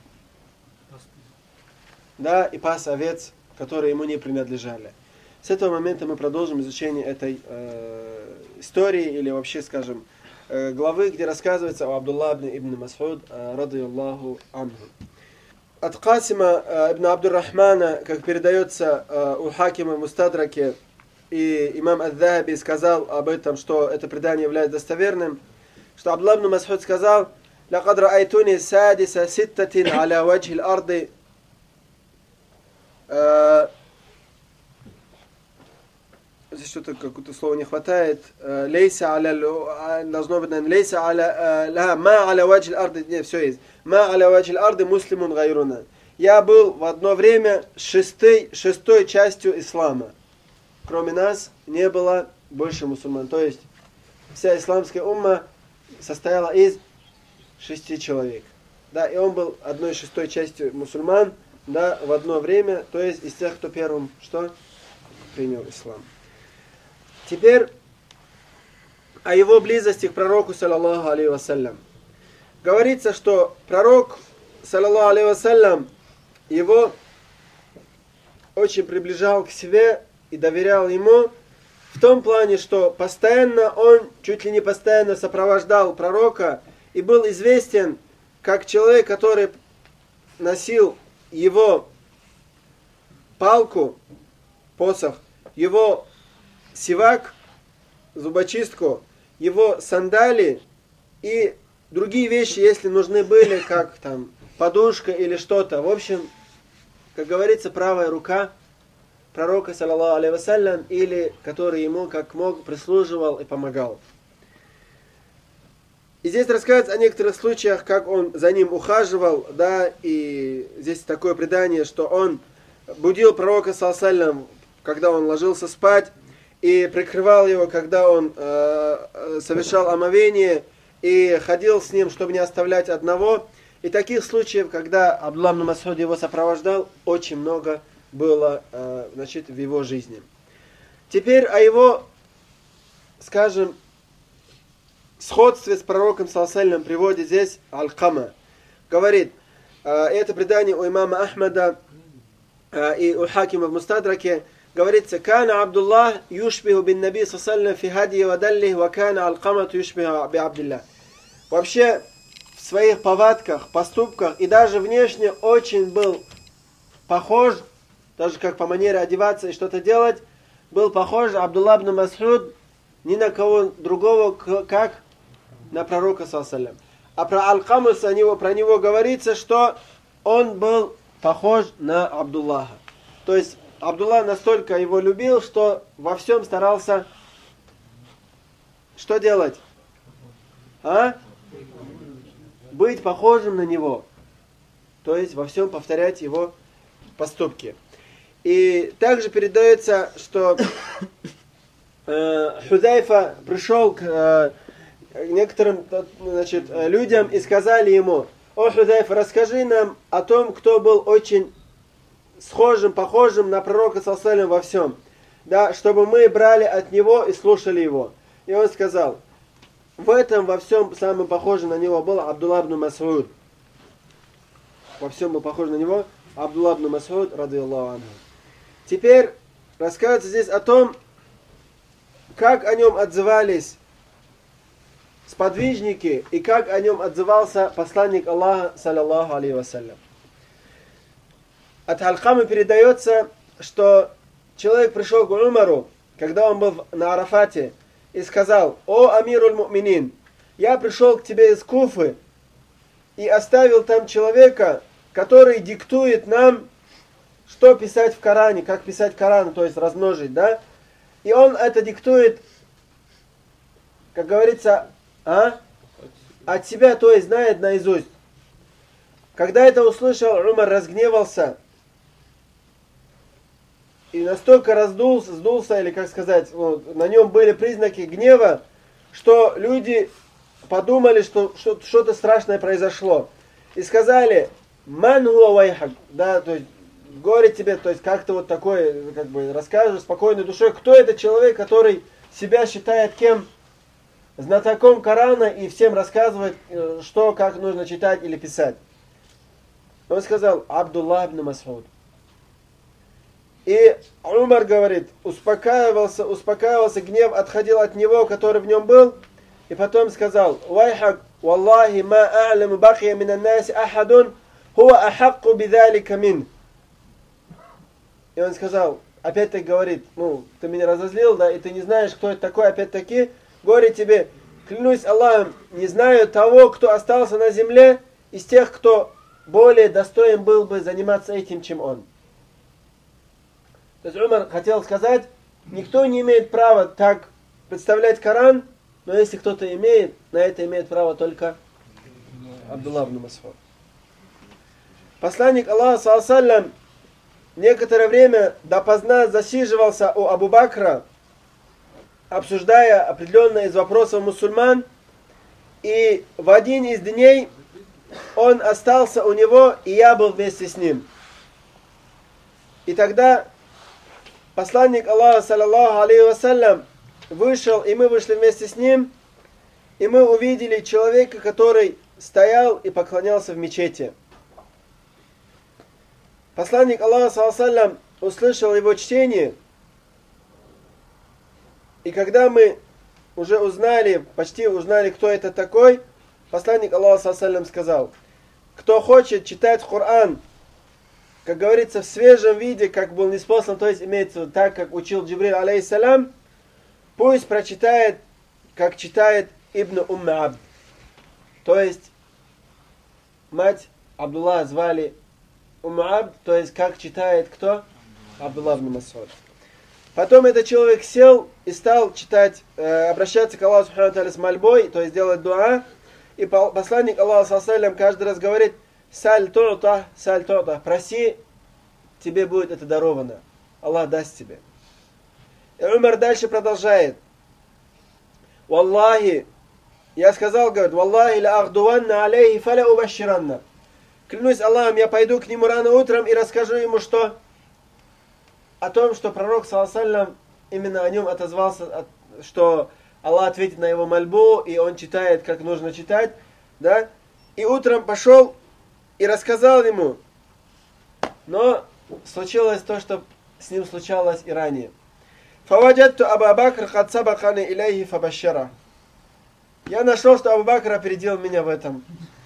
Да, и пас овец, которые ему не принадлежали. С этого момента мы продолжим изучение этой истории, или вообще, скажем, главы, где рассказывается о Абдулла ибн Мас'уд, радийаллаху анху. От Касима ибн Абдур-Рахмана, как передается у Хакима в Мустадраке, и имам Ад-Дахаби сказал об этом, что это предание является достоверным, что Абдулла ибн Мас'уд сказал: «Лакад раайтуни садиса ситтатин аля ваджхи ал-арды». Здесь что-то, какое-то слово не хватает. Лейса аля, должно быть, наверное, лейса аля, ма аля ваджхи ал-арды, нет, все есть. Ма аля ваджхи ал-арды муслимун гайруна. Я был в одно время шестой частью ислама. Кроме нас не было больше мусульман. То есть вся исламская умма состояла из 6 человек. Да, и он был 1/6 частью мусульман, да, в одно время, то есть из тех, кто первым что? Принял ислам. Теперь о его близости к пророку, саллаллаху алейхи вассалям. Говорится, что пророк, саллаллаху алейхи вассалям, его очень приближал к себе и доверял ему, в том плане, что постоянно он, чуть ли не постоянно сопровождал пророка и был известен как человек, который носил его палку, посох, его сивак, зубочистку, его сандали и другие вещи, если нужны были, как там подушка или что-то. В общем, как говорится, правая рука пророка, саллаллаху алейхи вассалям, или который ему как мог прислуживал и помогал. И здесь рассказывается о некоторых случаях, как он за ним ухаживал, да, и здесь такое предание, что он будил пророка, саллаллаху алейхи вассалям, когда он ложился спать, и прикрывал его, когда он совершал омовение, и ходил с ним, чтобы не оставлять одного. И таких случаев, когда Абдуллах ибн Мас'уд его сопровождал, очень много было, значит, в его жизни. Теперь о его, скажем, сходстве с пророком, саллаллаху алейхи вассалям, приводит здесь Аль-Кама. Говорит, это предание у имама Ахмада и у Хакима в Мустадраке, говорится, «Кана Абдуллах юшбиху бин наби саллаллаху фи хадии ва даллих, ва кана Аль-Камату юшбиху би Абдиллах». Вообще, в своих повадках, поступках и даже внешне очень был похож, даже как по манере одеваться и что-то делать, был похож Абдуллах ибн Мас'уд ни на кого другого, как на пророка, саллаллаху алейхи вассалям. А про Аль-Каму, про него говорится, что он был похож на Абдуллаха. То есть Абдуллах настолько его любил, что во всем старался что делать? Быть похожим на него. То есть во всем повторять его поступки. И также передается, что Хузайфа пришел к некоторым, значит, людям и сказали ему: «О, Хузайфа, расскажи нам о том, кто был очень схожим, похожим на пророка, саллаллаху алейхи вассалям, во всем, да, чтобы мы брали от него и слушали его». И он сказал, в этом во всем самым похожим на него был Абдуллах ибн Мас'уд. Во всем был похож на него Абдуллах ибн Мас'уд, радийаллаху анху. Теперь рассказывается здесь о том, как о нем отзывались сподвижники и как о нем отзывался посланник Аллаха, саллаллаху алейхи вассалям. От Аль-Камы передается, что человек пришел к Умару, когда он был на Арафате, и сказал: «О, амируль му'минин, я пришел к тебе из Куфы и оставил там человека, который диктует нам, что писать в Коране, как писать Коран, то есть размножить, да? И он это диктует, как говорится, от себя, то есть знает наизусть». Когда это услышал, Умар разгневался и настолько сдулся, или как сказать, на нем были признаки гнева, что люди подумали, что что-то страшное произошло. И сказали: «Ман хуа вайхак», да, то есть горе тебе, то есть как-то вот такое, как бы расскажешь спокойной душой, кто это человек, который себя считает кем? Знатоком Корана и всем рассказывает, что, как нужно читать или писать. Он сказал: Абдуллах ибн Мас'уд. И Умар говорит, успокаивался гнев, отходил от него, который в нем был, и потом сказал: «Вайхак, валлахи ма а'ламу бакия минан наси ахадун, хуа ахакку бидалика мин». И он сказал, опять-таки говорит: ты меня разозлил, да, и ты не знаешь, кто это такой, опять-таки, горе тебе, клянусь Аллахом, не знаю того, кто остался на земле, из тех, кто более достоин был бы заниматься этим, чем он. То есть Умар хотел сказать, никто не имеет права так представлять Коран, но если кто-то имеет, на это имеет право только Абдуллах ибн Мас'уд. Посланник Аллаха, саллаллаху алейхи вассалям, некоторое время допоздна засиживался у Абу Бакра, обсуждая определенные из вопросов мусульман, и в один из дней он остался у него, и я был вместе с ним. И тогда посланник Аллаха, саллаллаху алейхи вассалям, вышел, и мы вышли вместе с ним, и мы увидели человека, который стоял и поклонялся в мечети. Посланник Аллаха, саллаллаху алейхи вассалям, услышал его чтение, и когда мы уже узнали, почти узнали, кто это такой, посланник Аллаха, саллаллаху алейхи вассалям, сказал: кто хочет читать Коран, как говорится, в свежем виде, как был ниспослан, то есть имеется так, как учил Джибриль, алейхиссалям, пусть прочитает, как читает Ибн Абд. То есть мать Абдулла звали Абд, то есть как читает кто? Абдулла ибн Мас'уд. Потом этот человек сел и стал читать, обращаться к Аллаху субхану ва тааля с мольбой, то есть делать дуа. И посланник Аллаха саллаллаху алейхи каждый раз говорит: саль ту'та, проси, тебе будет это даровано. Аллах даст тебе. И Умар дальше продолжает: Валлахи, я сказал, говорит, Валлахи ла ахдуванна алейхи фаля убаширанна. Клянусь Аллахом, я пойду к нему рано утром и расскажу ему, что о том, что пророк, саллаллаху алейхи, именно о нем отозвался, что Аллах ответит на его мольбу, и он читает, как нужно читать, да? И утром пошел и рассказал ему. Но случилось то, что с ним случалось и ранее. Фаваджатту Абу Бакр кад сабакани илейхи фабашшара. Я нашел, что Абу Бакр опередил меня в этом.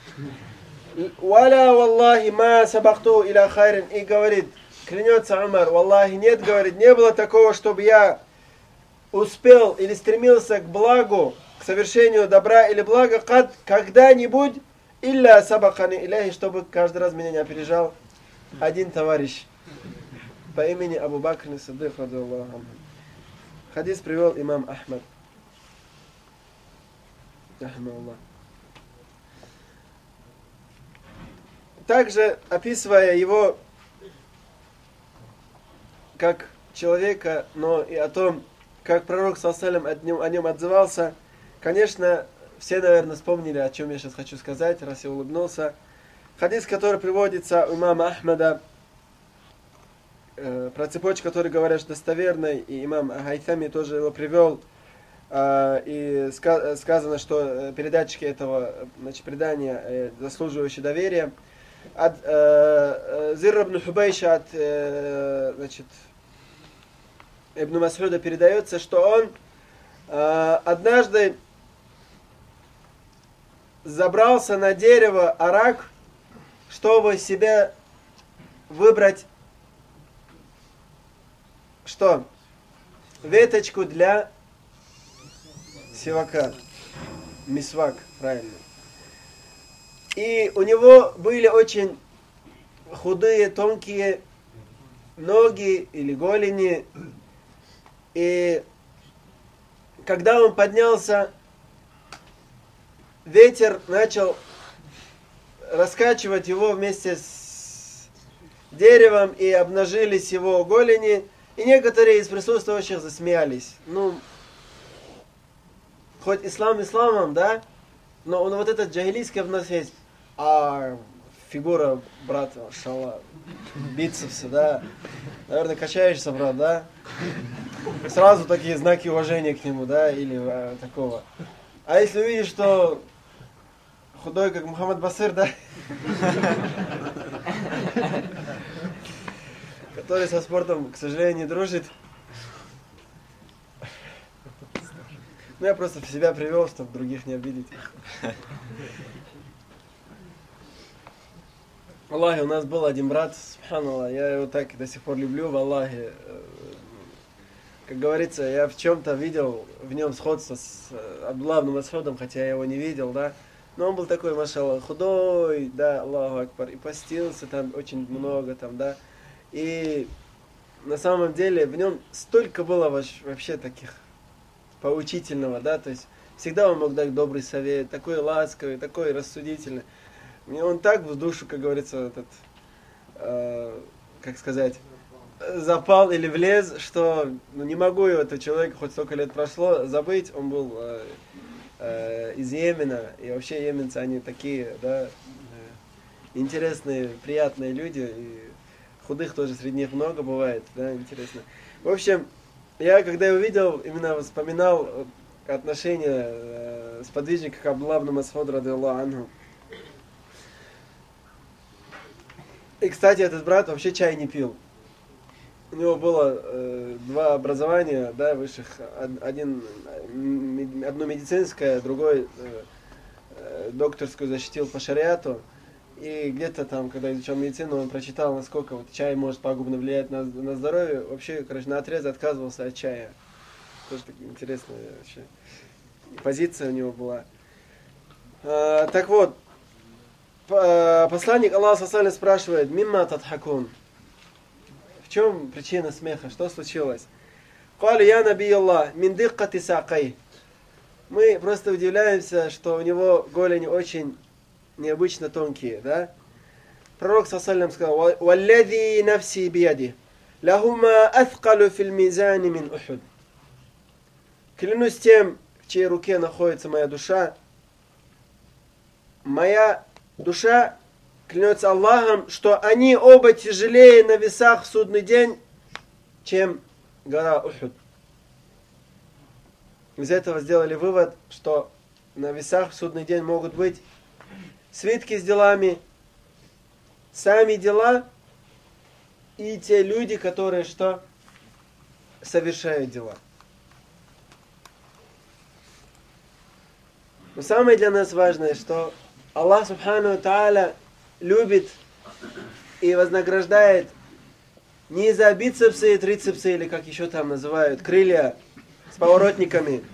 Валя валлахи ма сабахту иля хайрин. И говорит, клянется Умар, валлахи, нет, говорит, не было такого, чтобы я успел или стремился к благу, к совершению добра или блага, когда-нибудь, илля сабахани иляхи, чтобы каждый раз меня не опережал один товарищ по имени Абу Бакр ас-Сиддик, радиаллаху анху. Хадис привел имам Ахмад. Также, описывая его как человека, но и о том, как пророк саллаллаху алейхи о нем отзывался, конечно, все, наверное, вспомнили, о чем я сейчас хочу сказать, раз я улыбнулся. Хадис, который приводится у имама Ахмада, про цепочку, который говорят, что достоверный, и имам Хайthami тоже его привел, и сказано, что передатчики этого, значит, предания заслуживающие доверия. От Зирр ибн Хубейша, от значит, Ибн Мас'уда передается, что он однажды забрался на дерево арак, чтобы себе выбрать что? Веточку для сивака. Мисвак, правильно. И у него были очень худые, тонкие ноги или голени. И когда он поднялся, ветер начал раскачивать его вместе с деревом, и обнажились его голени. И некоторые из присутствующих засмеялись. Ну, хоть ислам исламом, да, но вот этот джахилийский в нас есть, а фигура брата, шалла, бицепсы, да, наверное, качаешься, брат, да, сразу такие знаки уважения к нему, да, или такого. А если увидишь, что худой, как Мухаммад Басыр, да, который со спортом, к сожалению, не дружит. Ну, я просто в себя привел, чтобы других не обидеть. Аллахи, у нас был один брат, субханаллах, я его так до сих пор люблю, в Аллахе. Как говорится, я в чем-то видел в нем сходство с Абдулла ибн Мас'удом, хотя я его не видел, да. Но он был такой, машаллах, худой, да, Аллаху акбар, и постился там очень много, там, да. И на самом деле в нем столько было вообще таких поучительного, да, то есть всегда он мог дать добрый совет, такой ласковый, такой рассудительный. Мне он так в душу, как говорится, этот, как сказать, запал или влез, что ну, не могу его, этого человека, хоть столько лет прошло, забыть. Он был из Йемена, и вообще йеменцы, они такие, да, интересные, приятные люди, и худых тоже среди них много бывает, да, интересно. В общем, я когда его видел, именно вспоминал отношения сподвижника к Абдуллаху ибн Мас'уд радиаллаху анху. И, кстати, этот брат вообще чай не пил. У него было два образования, да, высших. Одно медицинское, другое докторскую защитил по шариату. И где-то там, когда изучал медицину, он прочитал, насколько вот чай может пагубно влиять на здоровье. Вообще, короче, наотрез отказывался от чая. Тоже так интересная вообще позиция у него была. Так вот, посланник Аллаха спрашивает: «Мимма татхакун?» В чем причина смеха? Что случилось? «Кали я наби Аллах, мин диккати сакай». Мы просто удивляемся, что у него голени очень необычно тонкие, да? Пророк ﷺ сказал: «Валлади нафси бияди, лахума аthqalu фил мизани мин Ухуд». Клянусь тем, в чьей руке находится моя душа клянется Аллахом, что они оба тяжелее на весах в судный день, чем гора Ухуд. Из этого сделали вывод, что на весах в судный день могут быть свитки с делами, сами дела и те люди, которые что? Совершают дела. Но самое для нас важное, что Аллах Субхану Тааля любит и вознаграждает не за бицепсы и трицепсы, или как еще там называют, крылья с поворотниками,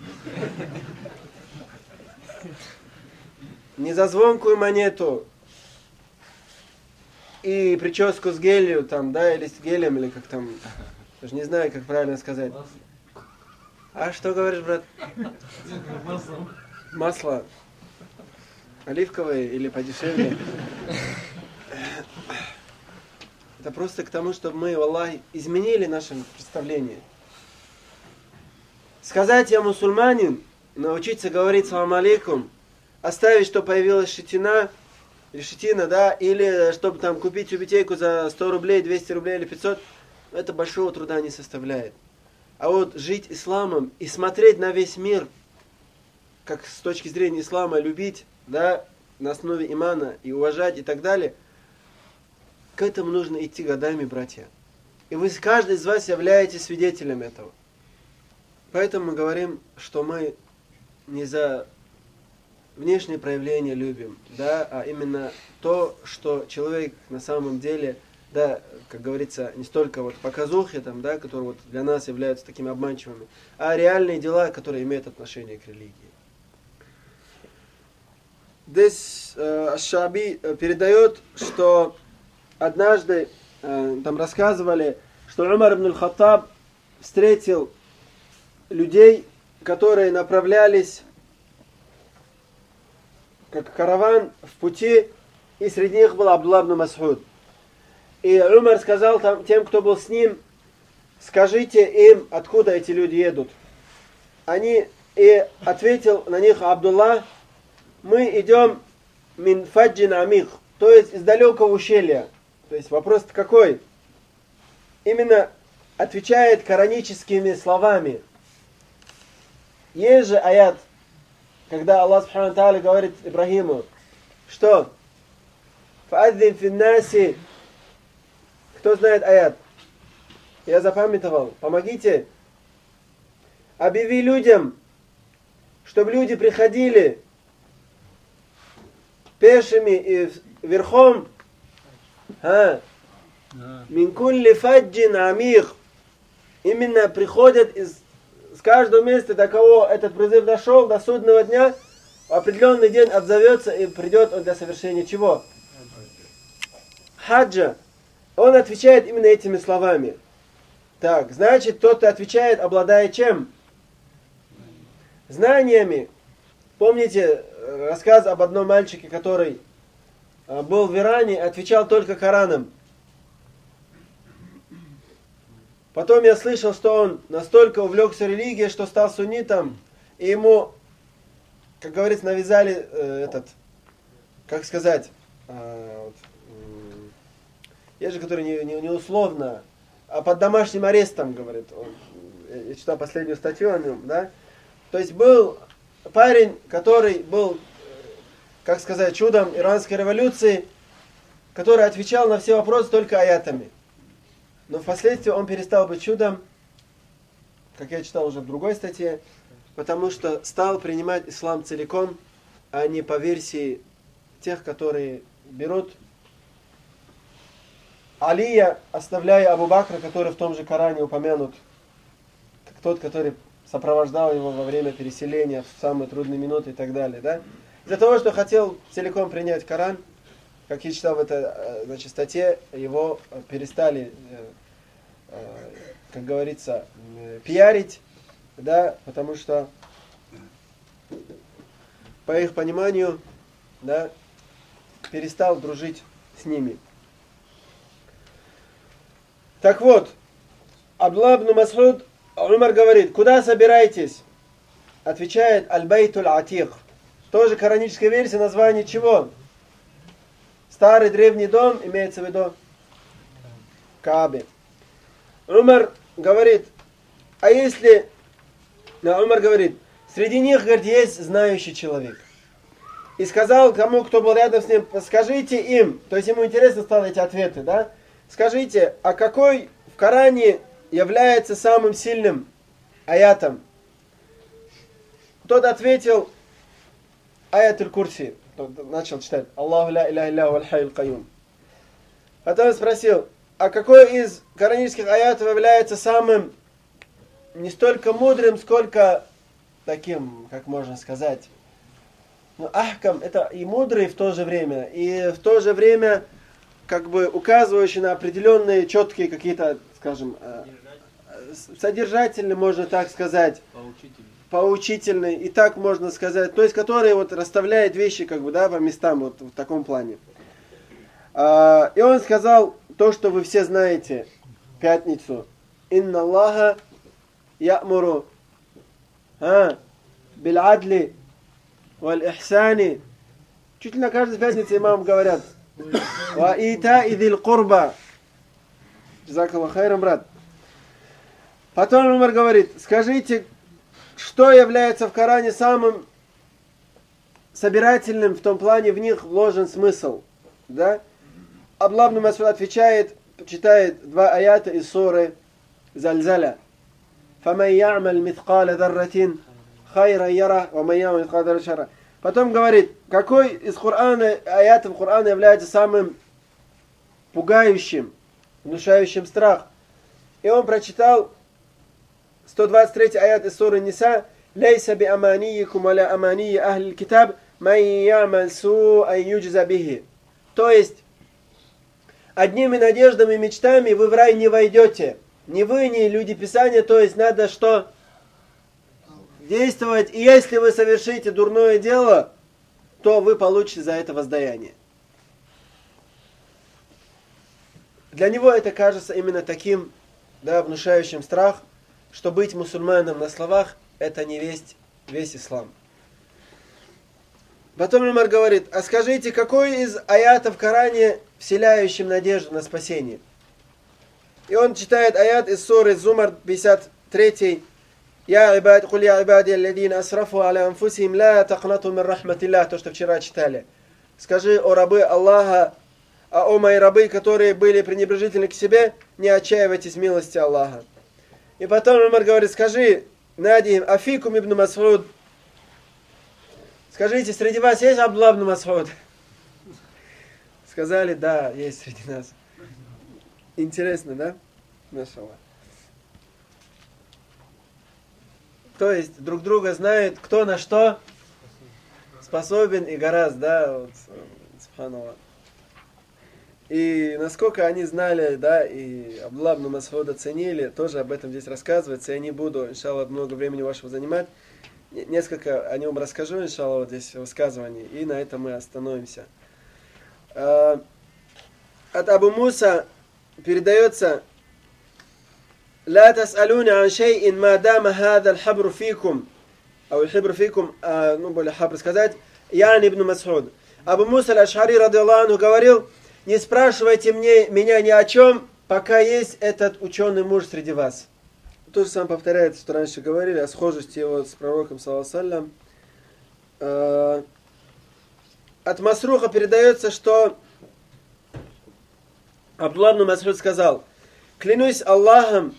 не за звонкую монету и прическу с гелью, там, да, или с гелем, или как там, даже не знаю, как правильно сказать. А что говоришь, брат? Масло. Оливковое или подешевле. Это просто к тому, чтобы мы, Аллах, изменили наше представление. Сказать: «Я мусульманин», научиться говорить «салам алейкум», оставить, что появилась щетина, да, или чтобы там купить тюбетейку за 100 рублей, 200 рублей или 500, это большого труда не составляет. А вот жить исламом и смотреть на весь мир, как с точки зрения ислама, любить, да, на основе имана и уважать и так далее, к этому нужно идти годами, братья. И вы, каждый из вас, являетесь свидетелем этого. Поэтому мы говорим, что мы не за внешние проявления любим, да, а именно то, что человек на самом деле, да, как говорится, не столько вот показухи, там, да, которые вот для нас являются такими обманчивыми, а реальные дела, которые имеют отношение к религии. Здесь Аш-Шааби передает, что однажды там рассказывали, что Умар ибн аль-Хаттаб встретил людей, которые направлялись как караван в пути, и среди них был Абдуллах ибн Мас'уд. И Умар сказал тем, кто был с ним: «Скажите им, откуда эти люди едут». И ответил на них Абдуллах: «Мы идем мин фаджин амих», то есть из далекого ущелья. То есть вопрос какой? Именно отвечает кораническими словами. Есть же аят, когда Аллах Субхану Тааля говорит Ибрахиму, что «Фаадзин финнаси». Кто знает аят? Я запамятовал. Помогите. Объяви людям, чтобы люди приходили пешими и верхом. Мин кулли фаджин амих. Именно приходят с каждого места, до кого этот призыв дошел, до судного дня, в определенный день отзовется и придет он для совершения чего? Хаджа. Он отвечает именно этими словами. Так, значит, тот, кто отвечает, обладает чем? Знаниями. Помните рассказ об одном мальчике, который был в Иране и отвечал только Кораном. Потом я слышал, что он настолько увлекся религией, что стал суннитом, и ему, как говорится, навязали есть же, которые не условно, а под домашним арестом, говорит. Я читал последнюю статью о нем, да. То есть был парень, который был, как сказать, чудом иранской революции, который отвечал на все вопросы только аятами. Но впоследствии он перестал быть чудом, как я читал уже в другой статье, потому что стал принимать ислам целиком, а не по версии тех, которые берут Алия, оставляя Абу Бакра, который в том же Коране упомянут, как тот, который сопровождал его во время переселения в самые трудные минуты и так далее. Да? Из-за того, что хотел целиком принять Коран, как я читал в этой статье, его перестали, как говорится, пиарить, да, потому что, по их пониманию, да, перестал дружить с ними. Так вот, Абдулла ибн Мас'уд, Умар говорит, куда собираетесь? Отвечает Аль-Байтуль Атиq. Тоже кораническая версия, название чего? Старый древний дом, имеется в виду Кааби. Умар говорит, а если... Умар говорит, среди них, говорит, есть знающий человек. И сказал кому, кто был рядом с ним, скажите им, то есть ему интересно стало эти ответы, да? Скажите, а какой в Коране является самым сильным аятом? Тот ответил, аят аль-Курси. Начал читать. Аллаху ла иляха илля хуа аль-хайюл кайюм. Потом спросил, а какой из коранических аятов является самым не столько мудрым, сколько таким, как можно сказать, ахкам, это и мудрый в то же время, и в то же время как бы указывающий на определенные четкие какие-то, скажем, содержательные, можно так сказать, поучительные, и так можно сказать, то есть которые вот расставляет вещи как бы, да, по местам вот в таком плане. И он сказал то, что вы все знаете в пятницу. Инна Аллаха я'муру биль-адли валь-ихсани. Чуть ли на каждой пятнице имам говорят. Ва ита'i дил курба. Джазакаллаху хайран, брат. Потом Умар говорит, скажите, что является в Коране самым собирательным, в том плане в них вложен смысл. Да? Абдулла ибн Мас'уд отвечает, читает два аята из суры Зальзаля. فَمَنْ يَعْمَلْ مِثْقَالَ ذَرَّةٍ خَيْرًا يَرَهُ وَمَنْ يَعْمَلْ مِثْقَالَ ذَرَّةٍ شَرًّا. Потом говорит, какой из Корана, аятов Корана является самым пугающим, внушающим страх. И он прочитал 123 аят из суры Ниса. «Лейса би аманиикум аля амании ахли китаб, ман я'маль су'ан юджза бихи». То есть, одними надеждами и мечтами вы в рай не войдете. Ни вы, ни люди Писания, то есть надо что? Действовать. И если вы совершите дурное дело, то вы получите за это воздаяние. Для него это кажется именно таким, да, внушающим страх, что быть мусульманином на словах это не весь ислам. Потом Умар говорит, а скажите, какой из аятов в Коране вселяющим надежду на спасение? И он читает аят из суры Зумар 53. «Я ибад, куль я ибади алладина асрафу аля анфусихим ла тaqnatu мин рахматиллах», то, что вчера читали. Скажи, о рабы Аллаха, о мои рабы, которые были пренебрежительны к себе, не отчаивайтесь милости Аллаха. И потом Умар говорит, скажи, Надим, афикум ибн Мас'уд, скажите, среди вас есть Абдулла ибн Мас'уд? Сказали, да, есть среди нас. Интересно, да? Машаллах. То есть, друг друга знают, кто на что способен и гораздо, да, вот, субханаллах. И насколько они знали, да, и Абдулла ибн Мас'уда ценили, тоже об этом здесь рассказывается. Я не буду, иншаллах, много времени вашего занимать. Несколько о нем расскажу, иншаллах, вот здесь в высказывании, и на этом мы остановимся. От Абу Муса передается: «Ла тас'алуни ан шей'ин ма дама хада аль-хабру фикум». А аль-хабру фикум, более хабр сказать, Яни ибн Мас'уд. Абу Муса аль-Аш'ари, радиаллаху анху, говорил: не спрашивайте меня ни о чем, пока есть этот ученый муж среди вас. То же самое повторяется, что раньше говорили, о схожести его с пророком, саллаллаху алейхи вассалям. От Масруха передается, что Абдулла ибн Мас'уд сказал: клянусь Аллахом,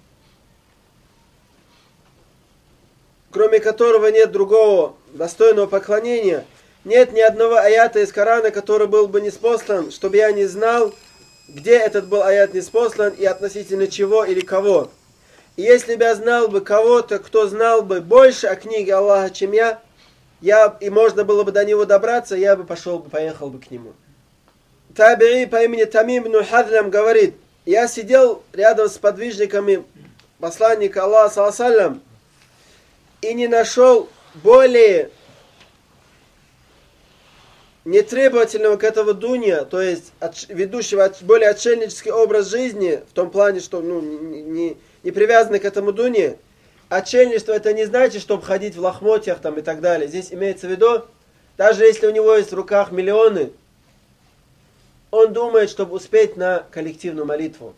кроме которого нет другого достойного поклонения, нет ни одного аята из Корана, который был бы ниспослан, чтобы я не знал, где этот был аят ниспослан и относительно чего или кого. И если бы я знал бы кого-то, кто знал бы больше о книге Аллаха, чем я, и можно было бы до него добраться, я бы поехал бы к нему. Таби'i по имени Тамим ибн Хадлям говорит: я сидел рядом с подвижниками посланника Аллаха, саллаллаху алейхи вассалям, и не нашел более нетребовательного к этому дунья, то есть ведущего более отшельнический образ жизни, в том плане, что не привязанный к этому дунье. Отшельничество это не значит, чтобы ходить в лохмотьях там, и так далее. Здесь имеется в виду, даже если у него есть в руках миллионы, он думает, чтобы успеть на коллективную молитву.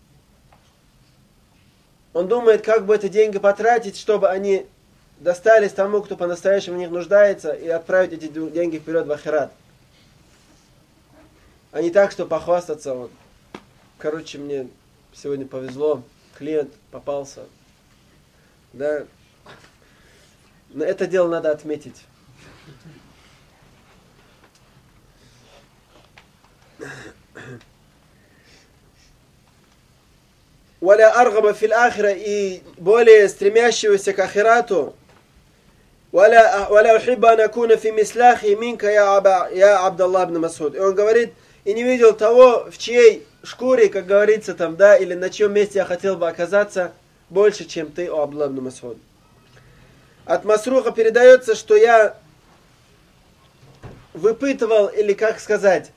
Он думает, как бы эти деньги потратить, чтобы они достались тому, кто по-настоящему в них нуждается, и отправить эти деньги вперед в ахират. А не так, что похвастаться. Вот. Короче, мне сегодня повезло, клиент попался. Да. Но это дело надо отметить. Валя аргаба фил ахира, и более стремящегося к ахирату. Валя ухибба анакуна фи мисляхи минка я Абдаллах ибн Мас'уд. И он говорит: и не видел того, в чьей шкуре, как говорится там, да, или на чьем месте я хотел бы оказаться больше, чем ты, о Абдаллах ибн Мас'уд. От Масруха передается, что я выпытывал, или как сказать,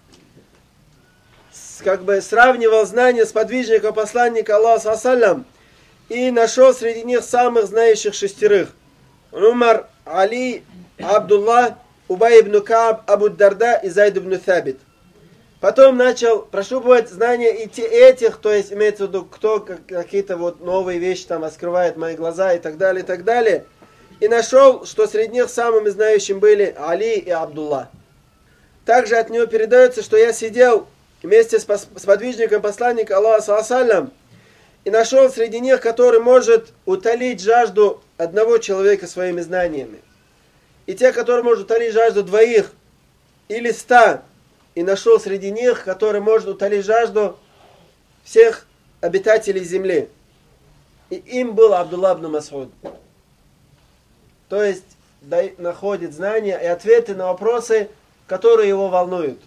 как бы сравнивал знания с подвижником посланника Аллаха, саллаллаху алейхи вассалям, и нашел среди них самых знающих 6. Умар, Али, Абдуллах, Убай ибн Кааб, Абу Дарда и Зайд ибн Сабит. Потом начал прощупывать знания и этих, то есть имеется в виду, кто какие-то вот новые вещи там раскрывает мои глаза и так далее, и так далее. И нашел, что среди них самыми знающими были Али и Абдуллах. Также от него передается, что я сидел вместе с подвижником посланника Аллаха, саллаллаху алейхи вассалям, и нашел среди них, который может утолить жажду одного человека своими знаниями. И те, которые может утолить жажду 2 или 100, и нашел среди них, который может утолить жажду всех обитателей земли. И им был Абдуллах ибн Мас'уд. То есть находит знания и ответы на вопросы, которые его волнуют.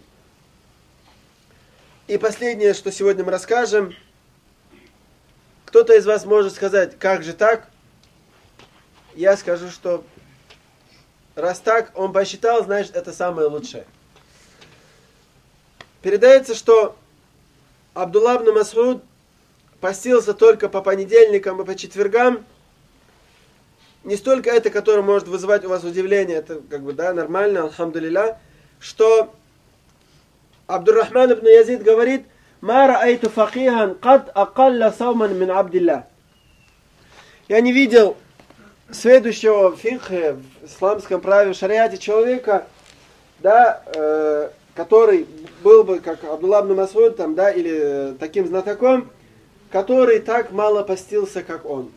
И последнее, что сегодня мы расскажем. Кто-то из вас может сказать: как же так? Я скажу, что раз так, он посчитал, значит, это самое лучшее. Передается, что Абдуллах ибн Мас'уд постился только по понедельникам и по четвергам. Не столько это, которое может вызывать у вас удивление, это как бы, да, нормально, алхамдулилля, что Абдуррахман ибн Язид говорит: «Ма раайту факихан кад акалля сауман мин Абдилля». Я не видел следующего фикха в исламском праве, в шариате человека, да, который был бы как Абдуллах ибн Мас'уд, там, да, или таким знатоком, который так мало постился, как он.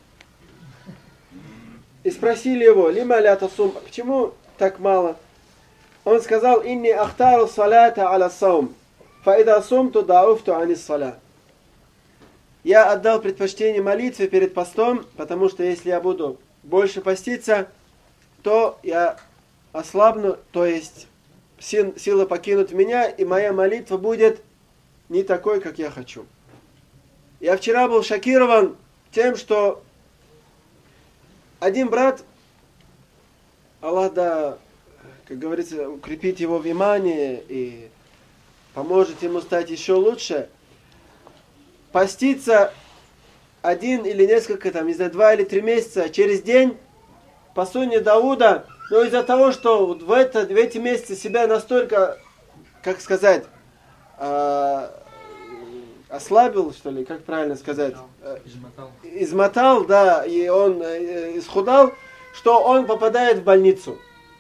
И спросили его: «Лима ля тасум», почему так мало? Он сказал: «Инни ахтару салата аля саум, фа ида сумту дауфту анис саля». Я отдал предпочтение молитве перед постом, потому что если я буду больше поститься, то я ослабну, то есть силы покинут меня, и моя молитва будет не такой, как я хочу. Я вчера был шокирован тем, что один брат, Аллах, да, как говорится, укрепит его в имане и поможет ему стать еще лучше, поститься 1 или несколько, там, не знаю, 2 или 3 месяца через день по сунне Дауда, но из-за того, что в эти месяцы себя настолько, как сказать, ослабил, что ли, как правильно сказать? Измотал, да, и он исхудал, что он попадает в больницу.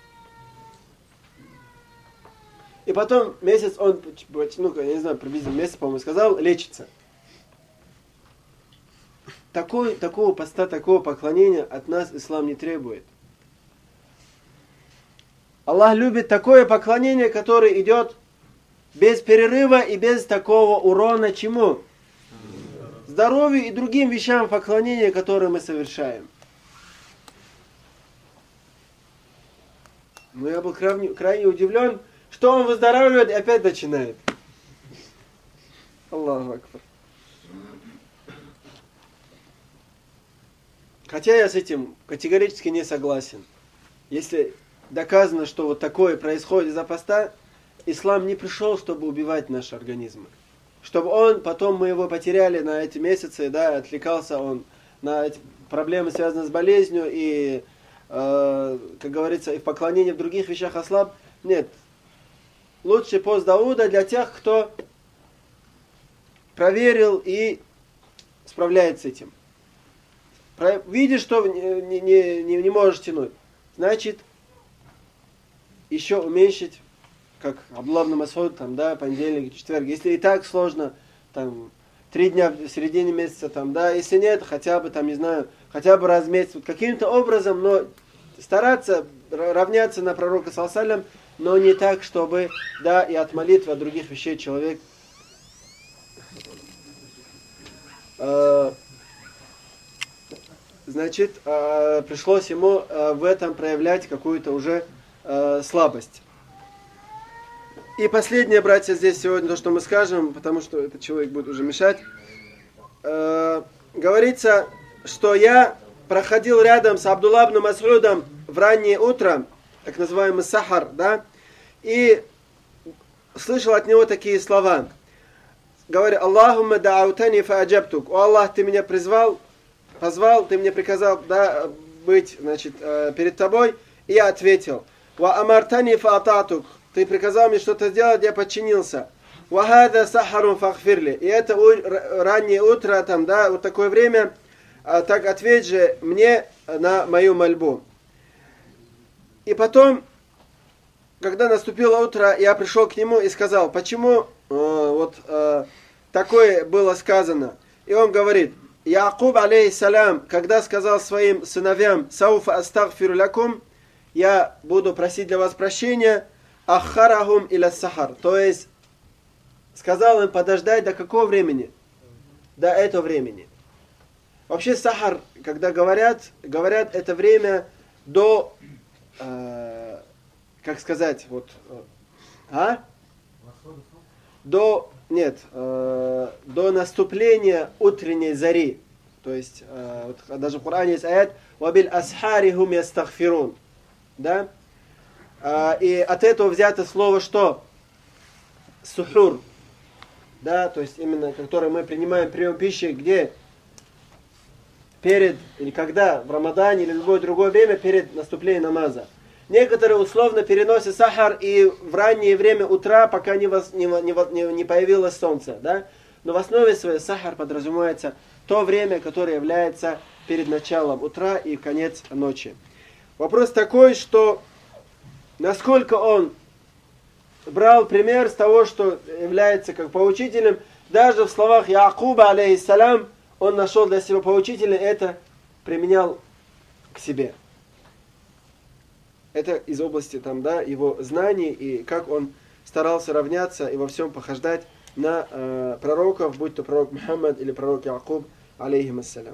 И потом месяц он, ну, я не знаю, приблизительно месяц, по-моему, сказал, лечится. Такого поста, такого поклонения от нас ислам не требует. Аллах любит такое поклонение, которое идет без перерыва и без такого урона чему? Здоровью и другим вещам поклонения, которые мы совершаем. Но я был крайне удивлен, что он выздоравливает и опять начинает. Аллаху акбар. Хотя я с этим категорически не согласен. Если доказано, что вот такое происходит из-за поста, ислам не пришел, чтобы убивать наши организмы. Чтобы потом мы его потеряли на эти месяцы, да, отвлекался он на эти проблемы, связанные с болезнью, и, как говорится, и в поклонении в других вещах ослаб. Нет. Лучший пост Дауда для тех, кто проверил и справляется с этим. Видишь, что не можешь тянуть, значит, еще уменьшить, как Абдуллах ибн Мас'уд, там, да, понедельник, четверг. Если и так сложно, там, 3 дня в середине месяца, там, да, если нет, хотя бы, там, не знаю, хотя бы раз в месяц, вот, каким-то образом, но стараться равняться на пророка саллаллаху алейхи ва саллям, но не так, чтобы, да, и от молитвы, от других вещей человек значит, пришлось ему в этом проявлять какую-то уже слабость. И последнее, братья, здесь сегодня то, что мы скажем, потому что этот человек будет уже мешать. Говорится, что я проходил рядом с Абдуллах ибн Мас'удом в раннее утро, так называемый сахар, да, и слышал от него такие слова. Говорит: Аллахумма да'аутани фа'аджабтук. О Аллах, ты меня позвал, ты мне приказал, да, быть, значит, перед тобой, и я ответил. Ва амартани фа'ататук. Ты приказал мне что-то сделать, я подчинился. Ва хада сахарун фагфирли. И это раннее утро, там, да, вот такое время, так ответь же мне на мою мольбу. И потом, когда наступило утро, я пришел к нему и сказал: почему такое было сказано? И он говорит: Якуб алейхиссалям, когда сказал своим сыновьям: сауфа астагфиру лякум, я буду просить для вас прощения, аххарахум иля сахар, то есть сказал им подождать до какого времени? До этого времени. Вообще сахар, когда говорят это время до, как сказать, вот, до наступления утренней зари. То есть, вот, даже в Коране есть аят «Вабиль асхари хум ястагфирун». Да? И от этого взято слово что? Сухур. Да, то есть именно, который мы принимаем прием пищи, где? Перед, или когда? В Рамадане или любое другое время перед наступлением намаза. Некоторые условно переносят сахар и в раннее время утра, пока не появилось солнце. Да? Но в основе своей сахар подразумевается то время, которое является перед началом утра и конец ночи. Вопрос такой, что насколько он брал пример с того, что является как поучителем, даже в словах Якуба, алейхиссалям, он нашел для себя поучителя, это применял к себе. Это из области там, да, его знаний и как он старался равняться и во всем похождать на пророков, будь то пророк Мухаммад или пророк Якуб, алейхиссалям.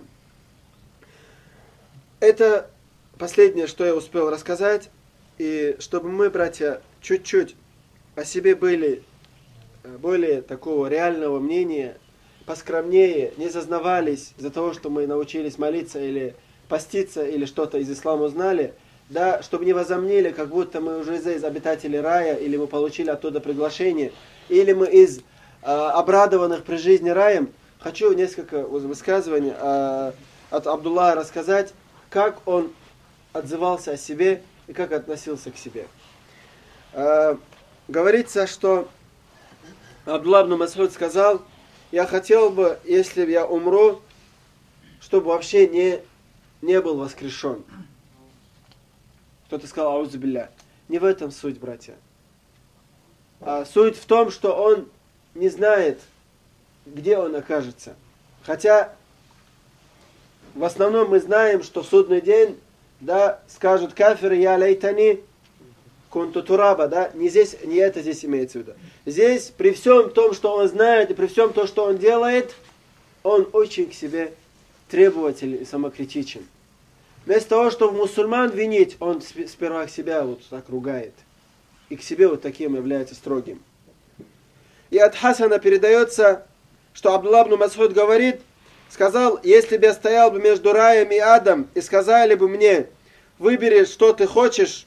Это последнее, что я успел рассказать. И чтобы мы, братья, чуть-чуть о себе были более такого реального мнения, поскромнее, не зазнавались из-за того, что мы научились молиться или поститься, или что-то из ислама узнали, да, чтобы не возомнили, как будто мы уже из обитателей рая, или мы получили оттуда приглашение, или мы из обрадованных при жизни раем. Хочу несколько высказываний от Абдуллаха рассказать, как он отзывался о себе и как относился к себе. Говорится, что Абдулла ибн Мас'уд сказал: я хотел бы, если я умру, чтобы вообще не был воскрешен. Кто-то сказал: аузу билля. Не в этом суть, братья. А суть в том, что он не знает, где он окажется. Хотя в основном мы знаем, что в судный день, да, скажут кафиры: я лайтани кунту тураба, да, не это здесь имеется в виду. Здесь при всем том, что он знает, и при всем том, что он делает, он очень к себе требователен и самокритичен. Вместо того, чтобы мусульман винить, он сперва к себя вот так ругает. И к себе вот таким является строгим. И от Хасана передается, что Абдулла ибн Мас'уд говорит, сказал: если бы я стоял бы между раем и адом, и сказали бы мне: выбери, что ты хочешь,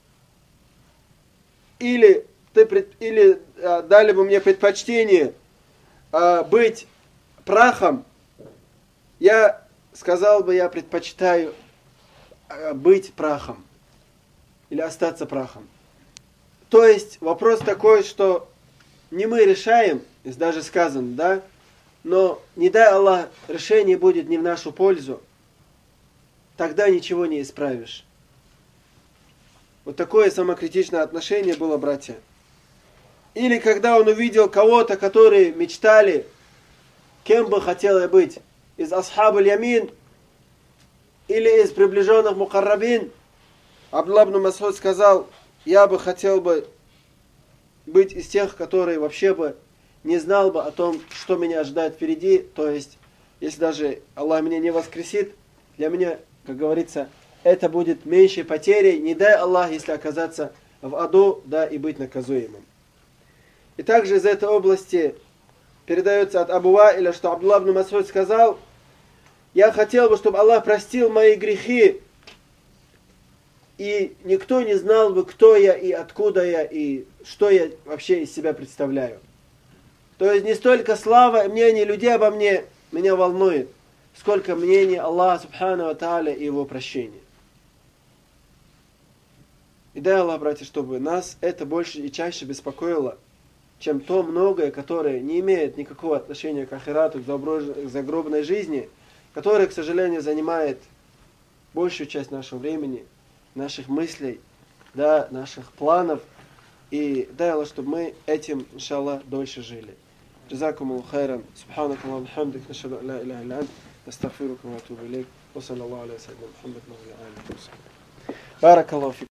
или дали бы мне предпочтение быть прахом, я сказал бы: я предпочитаю быть прахом или остаться прахом. То есть вопрос такой, что не мы решаем, здесь даже сказано, да, но не дай Аллах, решение будет не в нашу пользу, тогда ничего не исправишь. Вот такое самокритичное отношение было, братья. Или когда он увидел кого-то, которые мечтали, кем бы хотел я быть, из асхаб аль-ямин или из приближенных мукаррабин, Абдулла ибн Мас'уд сказал: я бы хотел бы быть из тех, которые вообще бы не знал бы о том, что меня ожидает впереди. То есть, если даже Аллах меня не воскресит, для меня, как говорится, это будет меньшей потерей. Не дай Аллах, если оказаться в аду, да, и быть наказуемым. И также из этой области передается от Абу Ваиля, что Абдулла ибн Мас'уд сказал: я хотел бы, чтобы Аллах простил мои грехи, и никто не знал бы, кто я и откуда я, и что я вообще из себя представляю. То есть не столько слава и мнение людей обо мне меня волнует, сколько мнение Аллаха Субхану ва Тааля и Его прощения. И дай Аллах, братья, чтобы нас это больше и чаще беспокоило, чем то многое, которое не имеет никакого отношения к ахирату, к загробной жизни, которое, к сожалению, занимает большую часть нашего времени, наших мыслей, да, наших планов. И дай Аллах, чтобы мы этим, иншаллах, дольше жили. Джазакумуллаху хайран. Субханак Аллаху ва бихамдик. Нашхаду ан ла иляха илля ант. Настагфирука ва атубу илейк. Ва саллаллаху аля сайидина Мухаммад ва аля алихи ва сахбихи. Баракаллаху фик.